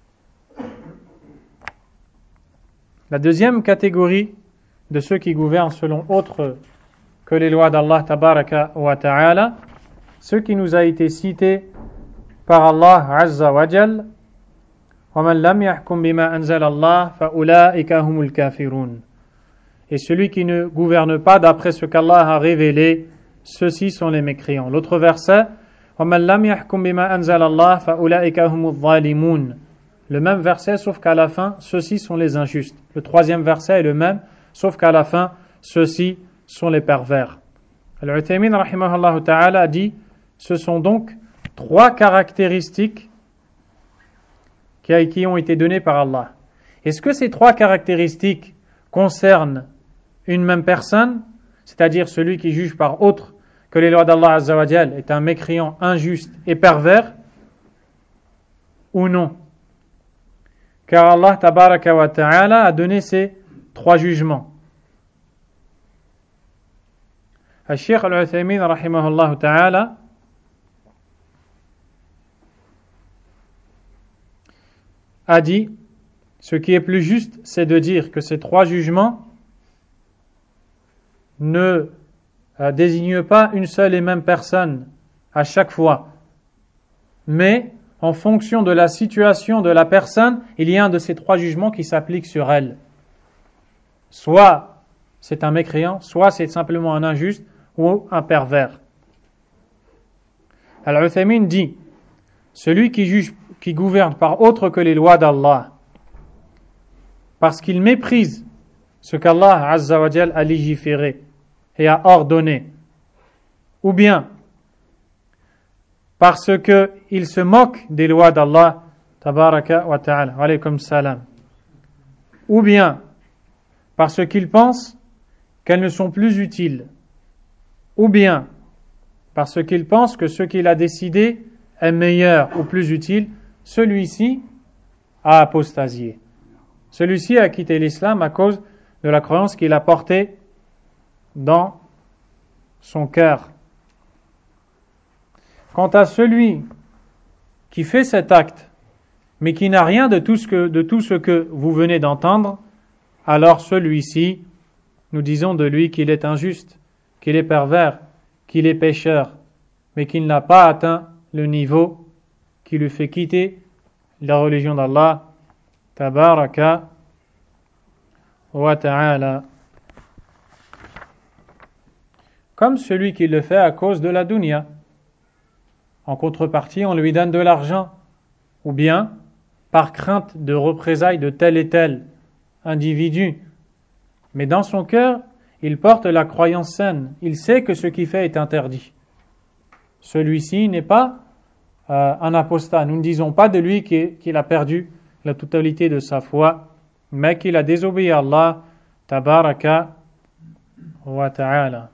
La deuxième catégorie de ceux qui gouvernent selon autre que les lois d'Allah tabaraka wa ta'ala, ce qui nous a été cité par Allah azza wa jal, وَمَنْ لَمْ يَحْكُمْ بِمَا أَنزَلَ اللَّهُ فَأُولَٰئِكَ هُمُ الْكَافِرُونَ. Et celui qui ne gouverne pas d'après ce qu'Allah a révélé, ceux-ci sont les mécréants. L'autre verset, وَمَنْ لَمْ يَحْكُمْ بِمَا أَنزَلَ اللَّهُ فَأُولَٰئِكَ هُمُ الظَّالِمُونَ. Le même verset, sauf qu'à la fin, ceux-ci sont les injustes. Le troisième verset est le même, sauf qu'à la fin, ceux-ci sont les pervers. Al-Uthaymin, rahimahullah ta'ala, a dit, ce sont donc trois caractéristiques qui ont été données par Allah. Est-ce que ces trois caractéristiques concernent une même personne, c'est-à-dire celui qui juge par autre que les lois d'Allah Azza wa Jal est un mécréant injuste et pervers, ou non? Car Allah tabaraka wa ta'ala a donné ces trois jugements. Al-Sheikh Al-Uthaymin rahimahullah ta'ala a dit, ce qui est plus juste, c'est de dire que ces trois jugements ne euh, désignent pas une seule et même personne à chaque fois, mais en fonction de la situation de la personne, il y a un de ces trois jugements qui s'applique sur elle. Soit c'est un mécréant, soit c'est simplement un injuste ou un pervers. Al-Uthaymin dit, celui qui juge, qui gouverne par autre que les lois d'Allah, parce qu'il méprise ce qu'Allah Azza wa Jal a légiféré et a ordonné, ou bien parce qu'il se moque des lois d'Allah tabaraka wa ta'ala, wa alaykum salam, ou bien parce qu'il pense qu'elles ne sont plus utiles, ou bien parce qu'il pense que ce qu'il a décidé est meilleur ou plus utile, celui-ci a apostasié. Celui-ci a quitté l'islam à cause de la croyance qu'il a portée dans son cœur. Quant à celui qui fait cet acte, mais qui n'a rien de tout ce que, de tout ce que vous venez d'entendre, alors celui-ci, nous disons de lui qu'il est injuste, qu'il est pervers, qu'il est pécheur, mais qu'il n'a pas atteint le niveau qui lui fait quitter la religion d'Allah tabaraka wa ta'ala. Comme celui qui le fait à cause de la dunya. En contrepartie, on lui donne de l'argent, ou bien par crainte de représailles de tel et tel individu. Mais dans son cœur, il porte la croyance saine. Il sait que ce qu'il fait est interdit. Celui-ci n'est pas euh, un apostat. Nous ne disons pas de lui qu'il a perdu la totalité de sa foi, mais qu'il a désobéi à Allah tabaraka wa ta'ala.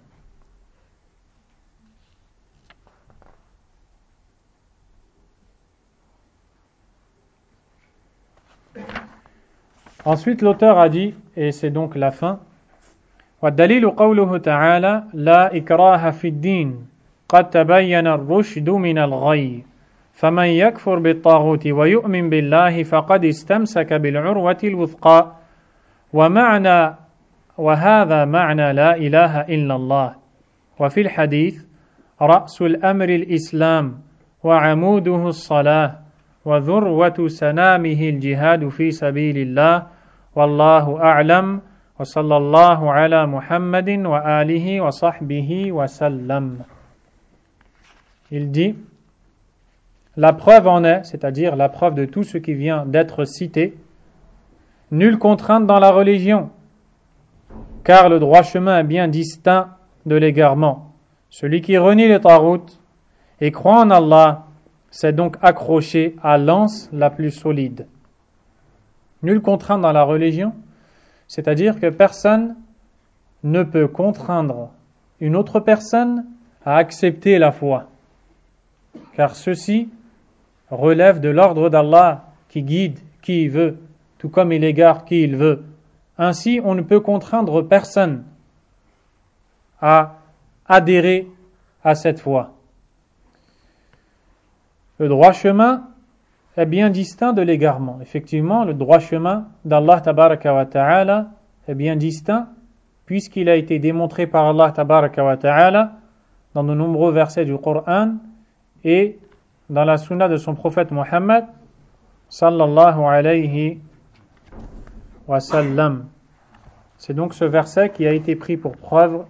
Ensuite, l'auteur a dit, et c'est donc la fin, وَالدَّلِيلُ قَوْلُهُ تَعَالَى لَا إِكْرَاهَ فِي الدِّينِ قَدْ تَبَيَّنَ الرُّشْدُ مِنَ الْغَيِّ فَمَنْ يَكْفُرْ بِالطَّاغُوتِ وَيُؤْمِنْ بِاللَّهِ فَقَدِ اسْتَمْسَكَ بِالْعُرْوَةِ الْوُثْقَى وَمَعْنَى وَهَذَا مَعْنَى لَا إِلَهَ إِلَّا اللَّهِ وفي الحديث رأس الأمر الإسلام وعموده الصلاة وذروة سنامه الجهاد في سبيل الله والله أعلم وصلى الله على محمد وآله وصحبه وسلم. Il dit, la preuve en est, c'est-à-dire la preuve de tout ce qui vient d'être cité, nulle contrainte dans la religion, car le droit chemin est bien distinct de l'égarement. Celui qui renie les tarout et croit en Allah s'est donc accroché à l'anse la plus solide. Nulle contrainte dans la religion, c'est-à-dire que personne ne peut contraindre une autre personne à accepter la foi, car ceci relève de l'ordre d'Allah qui guide qui il veut, tout comme il égare qui il veut. Ainsi, on ne peut contraindre personne à adhérer à cette voie. Le droit chemin est bien distinct de l'égarement. Effectivement, le droit chemin d'Allah tabaraka wa ta'ala est bien distinct puisqu'il a été démontré par Allah tabaraka wa ta'ala dans de nombreux versets du Coran et dans la sunna de son prophète Muhammad sallallahu alayhi wa sallam. C'est donc ce verset qui a été pris pour preuve.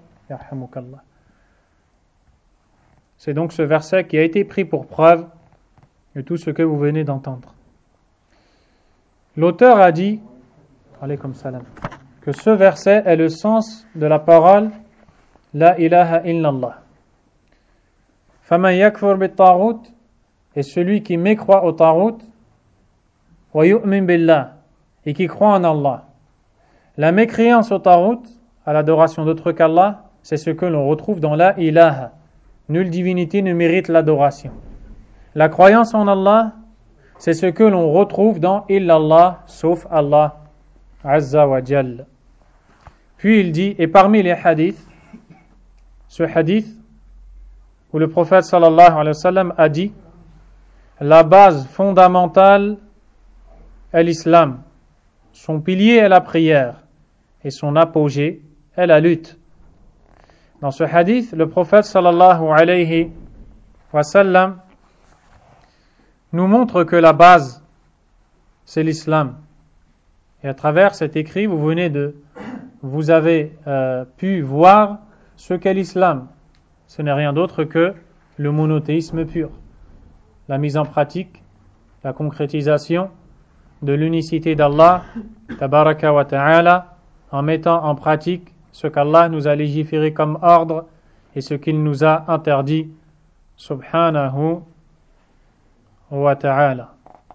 C'est donc ce verset qui a été pris pour preuve de tout ce que vous venez d'entendre. L'auteur a dit, alaykum salam, que ce verset est le sens de la parole La ilaha illallah. Faman yakfur bit-taghut, et celui qui mécroit au taghut, wa yu'min billah, et qui croit en Allah. La mécréance au taghut, à l'adoration d'autre qu'Allah, c'est ce que l'on retrouve dans la ilaha. Nulle divinité ne mérite l'adoration. La croyance en Allah, c'est ce que l'on retrouve dans illallah, sauf Allah azza wa jalla. Puis il dit, et parmi les hadiths, ce hadith où le prophète sallallahu alayhi wa sallam a dit, la base fondamentale est l'islam, son pilier est la prière et son apogée est la lutte. Dans ce hadith, le prophète sallallahu alayhi wa sallam nous montre que la base, c'est l'islam. Et à travers cet écrit, vous venez de, vous avez euh, pu voir ce qu'est l'islam. Ce n'est rien d'autre que le monothéisme pur. La mise en pratique, la concrétisation de l'unicité d'Allah, tabaraka wa ta'ala, en mettant en pratique ce qu'Allah nous a légiféré comme ordre et ce qu'il nous a interdit, subhanahu wa ta'ala.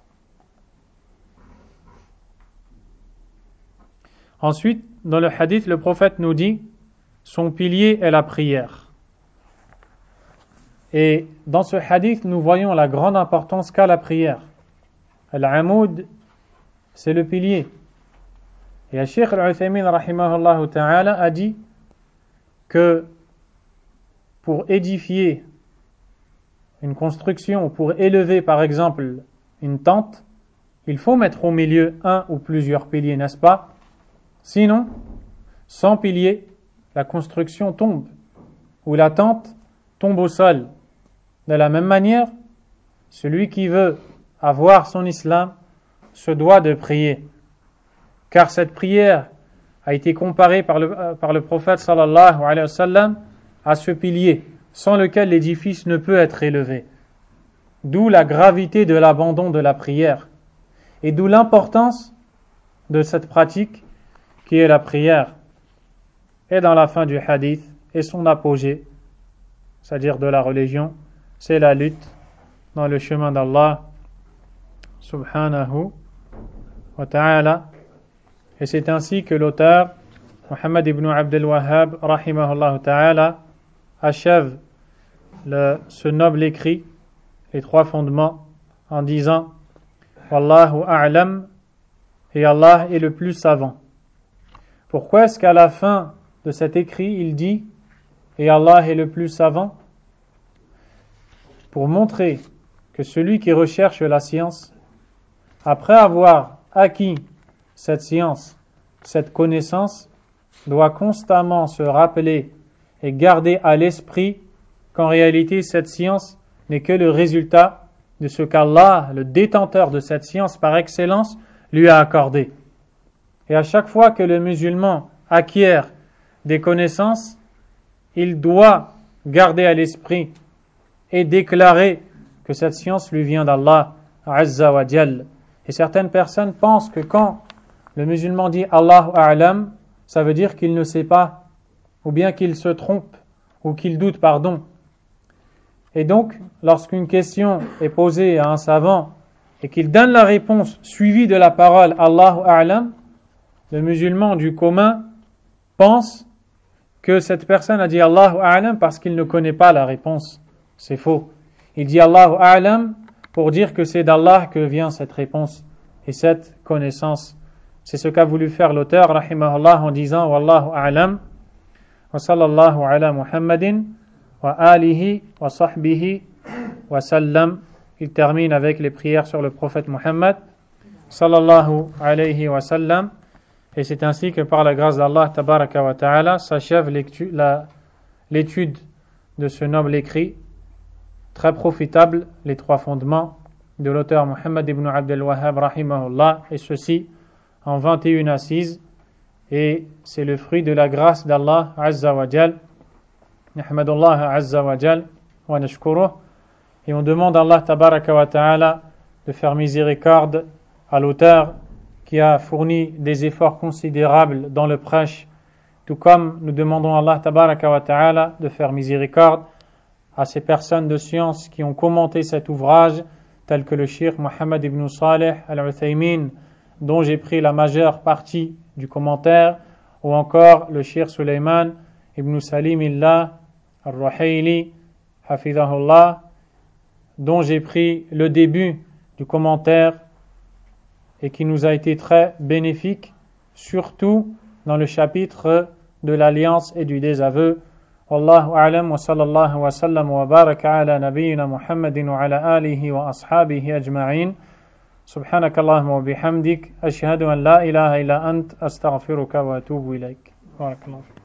Ensuite, dans le hadith, le prophète nous dit, son pilier est la prière. Et dans ce hadith, nous voyons la grande importance qu'a la prière. Al-amoud, c'est le pilier. Et Cheikh Al-Uthaymin, rahimahullah ta'ala, a dit que pour édifier une construction, ou pour élever par exemple une tente, il faut mettre au milieu un ou plusieurs piliers, n'est-ce pas? Sinon, sans piliers, la construction tombe, ou la tente tombe au sol. De la même manière, celui qui veut avoir son islam se doit de prier. Car cette prière a été comparée par le, euh, par le prophète sallallahu alayhi wa sallam à ce pilier, sans lequel l'édifice ne peut être élevé. D'où la gravité de l'abandon de la prière. Et d'où l'importance de cette pratique qui est la prière. Et dans la fin du hadith, et son apogée, c'est-à-dire de la religion, c'est la lutte dans le chemin d'Allah subhanahu wa ta'ala. Et c'est ainsi que l'auteur, Muhammad ibn Abdel Wahhab, rahimahullah ta'ala, achève le, ce noble écrit, les trois fondements, en disant Wallahu a'lam, et Allah est le plus savant. Pourquoi est-ce qu'à la fin de cet écrit, il dit et Allah est le plus savant? Pour montrer que celui qui recherche la science, après avoir acquis cette science, cette connaissance, doit constamment se rappeler et garder à l'esprit qu'en réalité cette science n'est que le résultat de ce qu'Allah, le détenteur de cette science par excellence, lui a accordé. Et à chaque fois que le musulman acquiert des connaissances, il doit garder à l'esprit et déclarer que cette science lui vient d'Allah Azza wa Jal. Et certaines personnes pensent que quand le musulman dit Allahu A'lam, ça veut dire qu'il ne sait pas, ou bien qu'il se trompe, ou qu'il doute, pardon. Et donc, lorsqu'une question est posée à un savant et qu'il donne la réponse suivie de la parole Allahu A'lam, le musulman du commun pense que cette personne a dit Allahu A'lam parce qu'il ne connaît pas la réponse. C'est faux. Il dit Allahu A'lam pour dire que c'est d'Allah que vient cette réponse et cette connaissance. C'est ce qu'a voulu faire l'auteur, rahimahullah, en disant Wallahu A'lam wa sallallahu ala Muhammadin wa alihi wa sahbihi wa sallam. Il termine avec les prières sur le prophète Muhammad sallallahu alayhi wa sallam. Et c'est ainsi que par la grâce d'Allah tabaraka wa ta'ala s'achève l'étude de ce noble écrit très profitable, les trois fondements de l'auteur Muhammad ibn Abdel Wahhab rahimahullah, et ceci en vingt et une assises, et c'est le fruit de la grâce d'Allah azza wa jal. Nahmadullah azza wa jal wa nashkuruh, et on demande à Allah tabaraka wa ta'ala de faire miséricorde à l'auteur qui a fourni des efforts considérables dans le prêche, tout comme nous demandons à Allah tabaraka wa ta'ala de faire miséricorde à ces personnes de science qui ont commenté cet ouvrage, tels que le Cheikh Mohammed ibn Saleh al-Uthaymin, dont j'ai pris la majeure partie du commentaire, ou encore le Cheikh Suleiman ibn Salim illah al-Ruhayli hafidahullah, dont j'ai pris le début du commentaire et qui nous a été très bénéfique, surtout dans le chapitre de l'alliance et du désaveu. Wallahu a'lam wa sallallahu wa sallam wa baraka ala nabiyyina Muhammadin wa ala alihi wa ashabihi ajma'in. Subhanakallahumma wa bihamdik ashhadu an la ilaha illa ant astaghfiruka wa atubu ilaik. Barakallahu.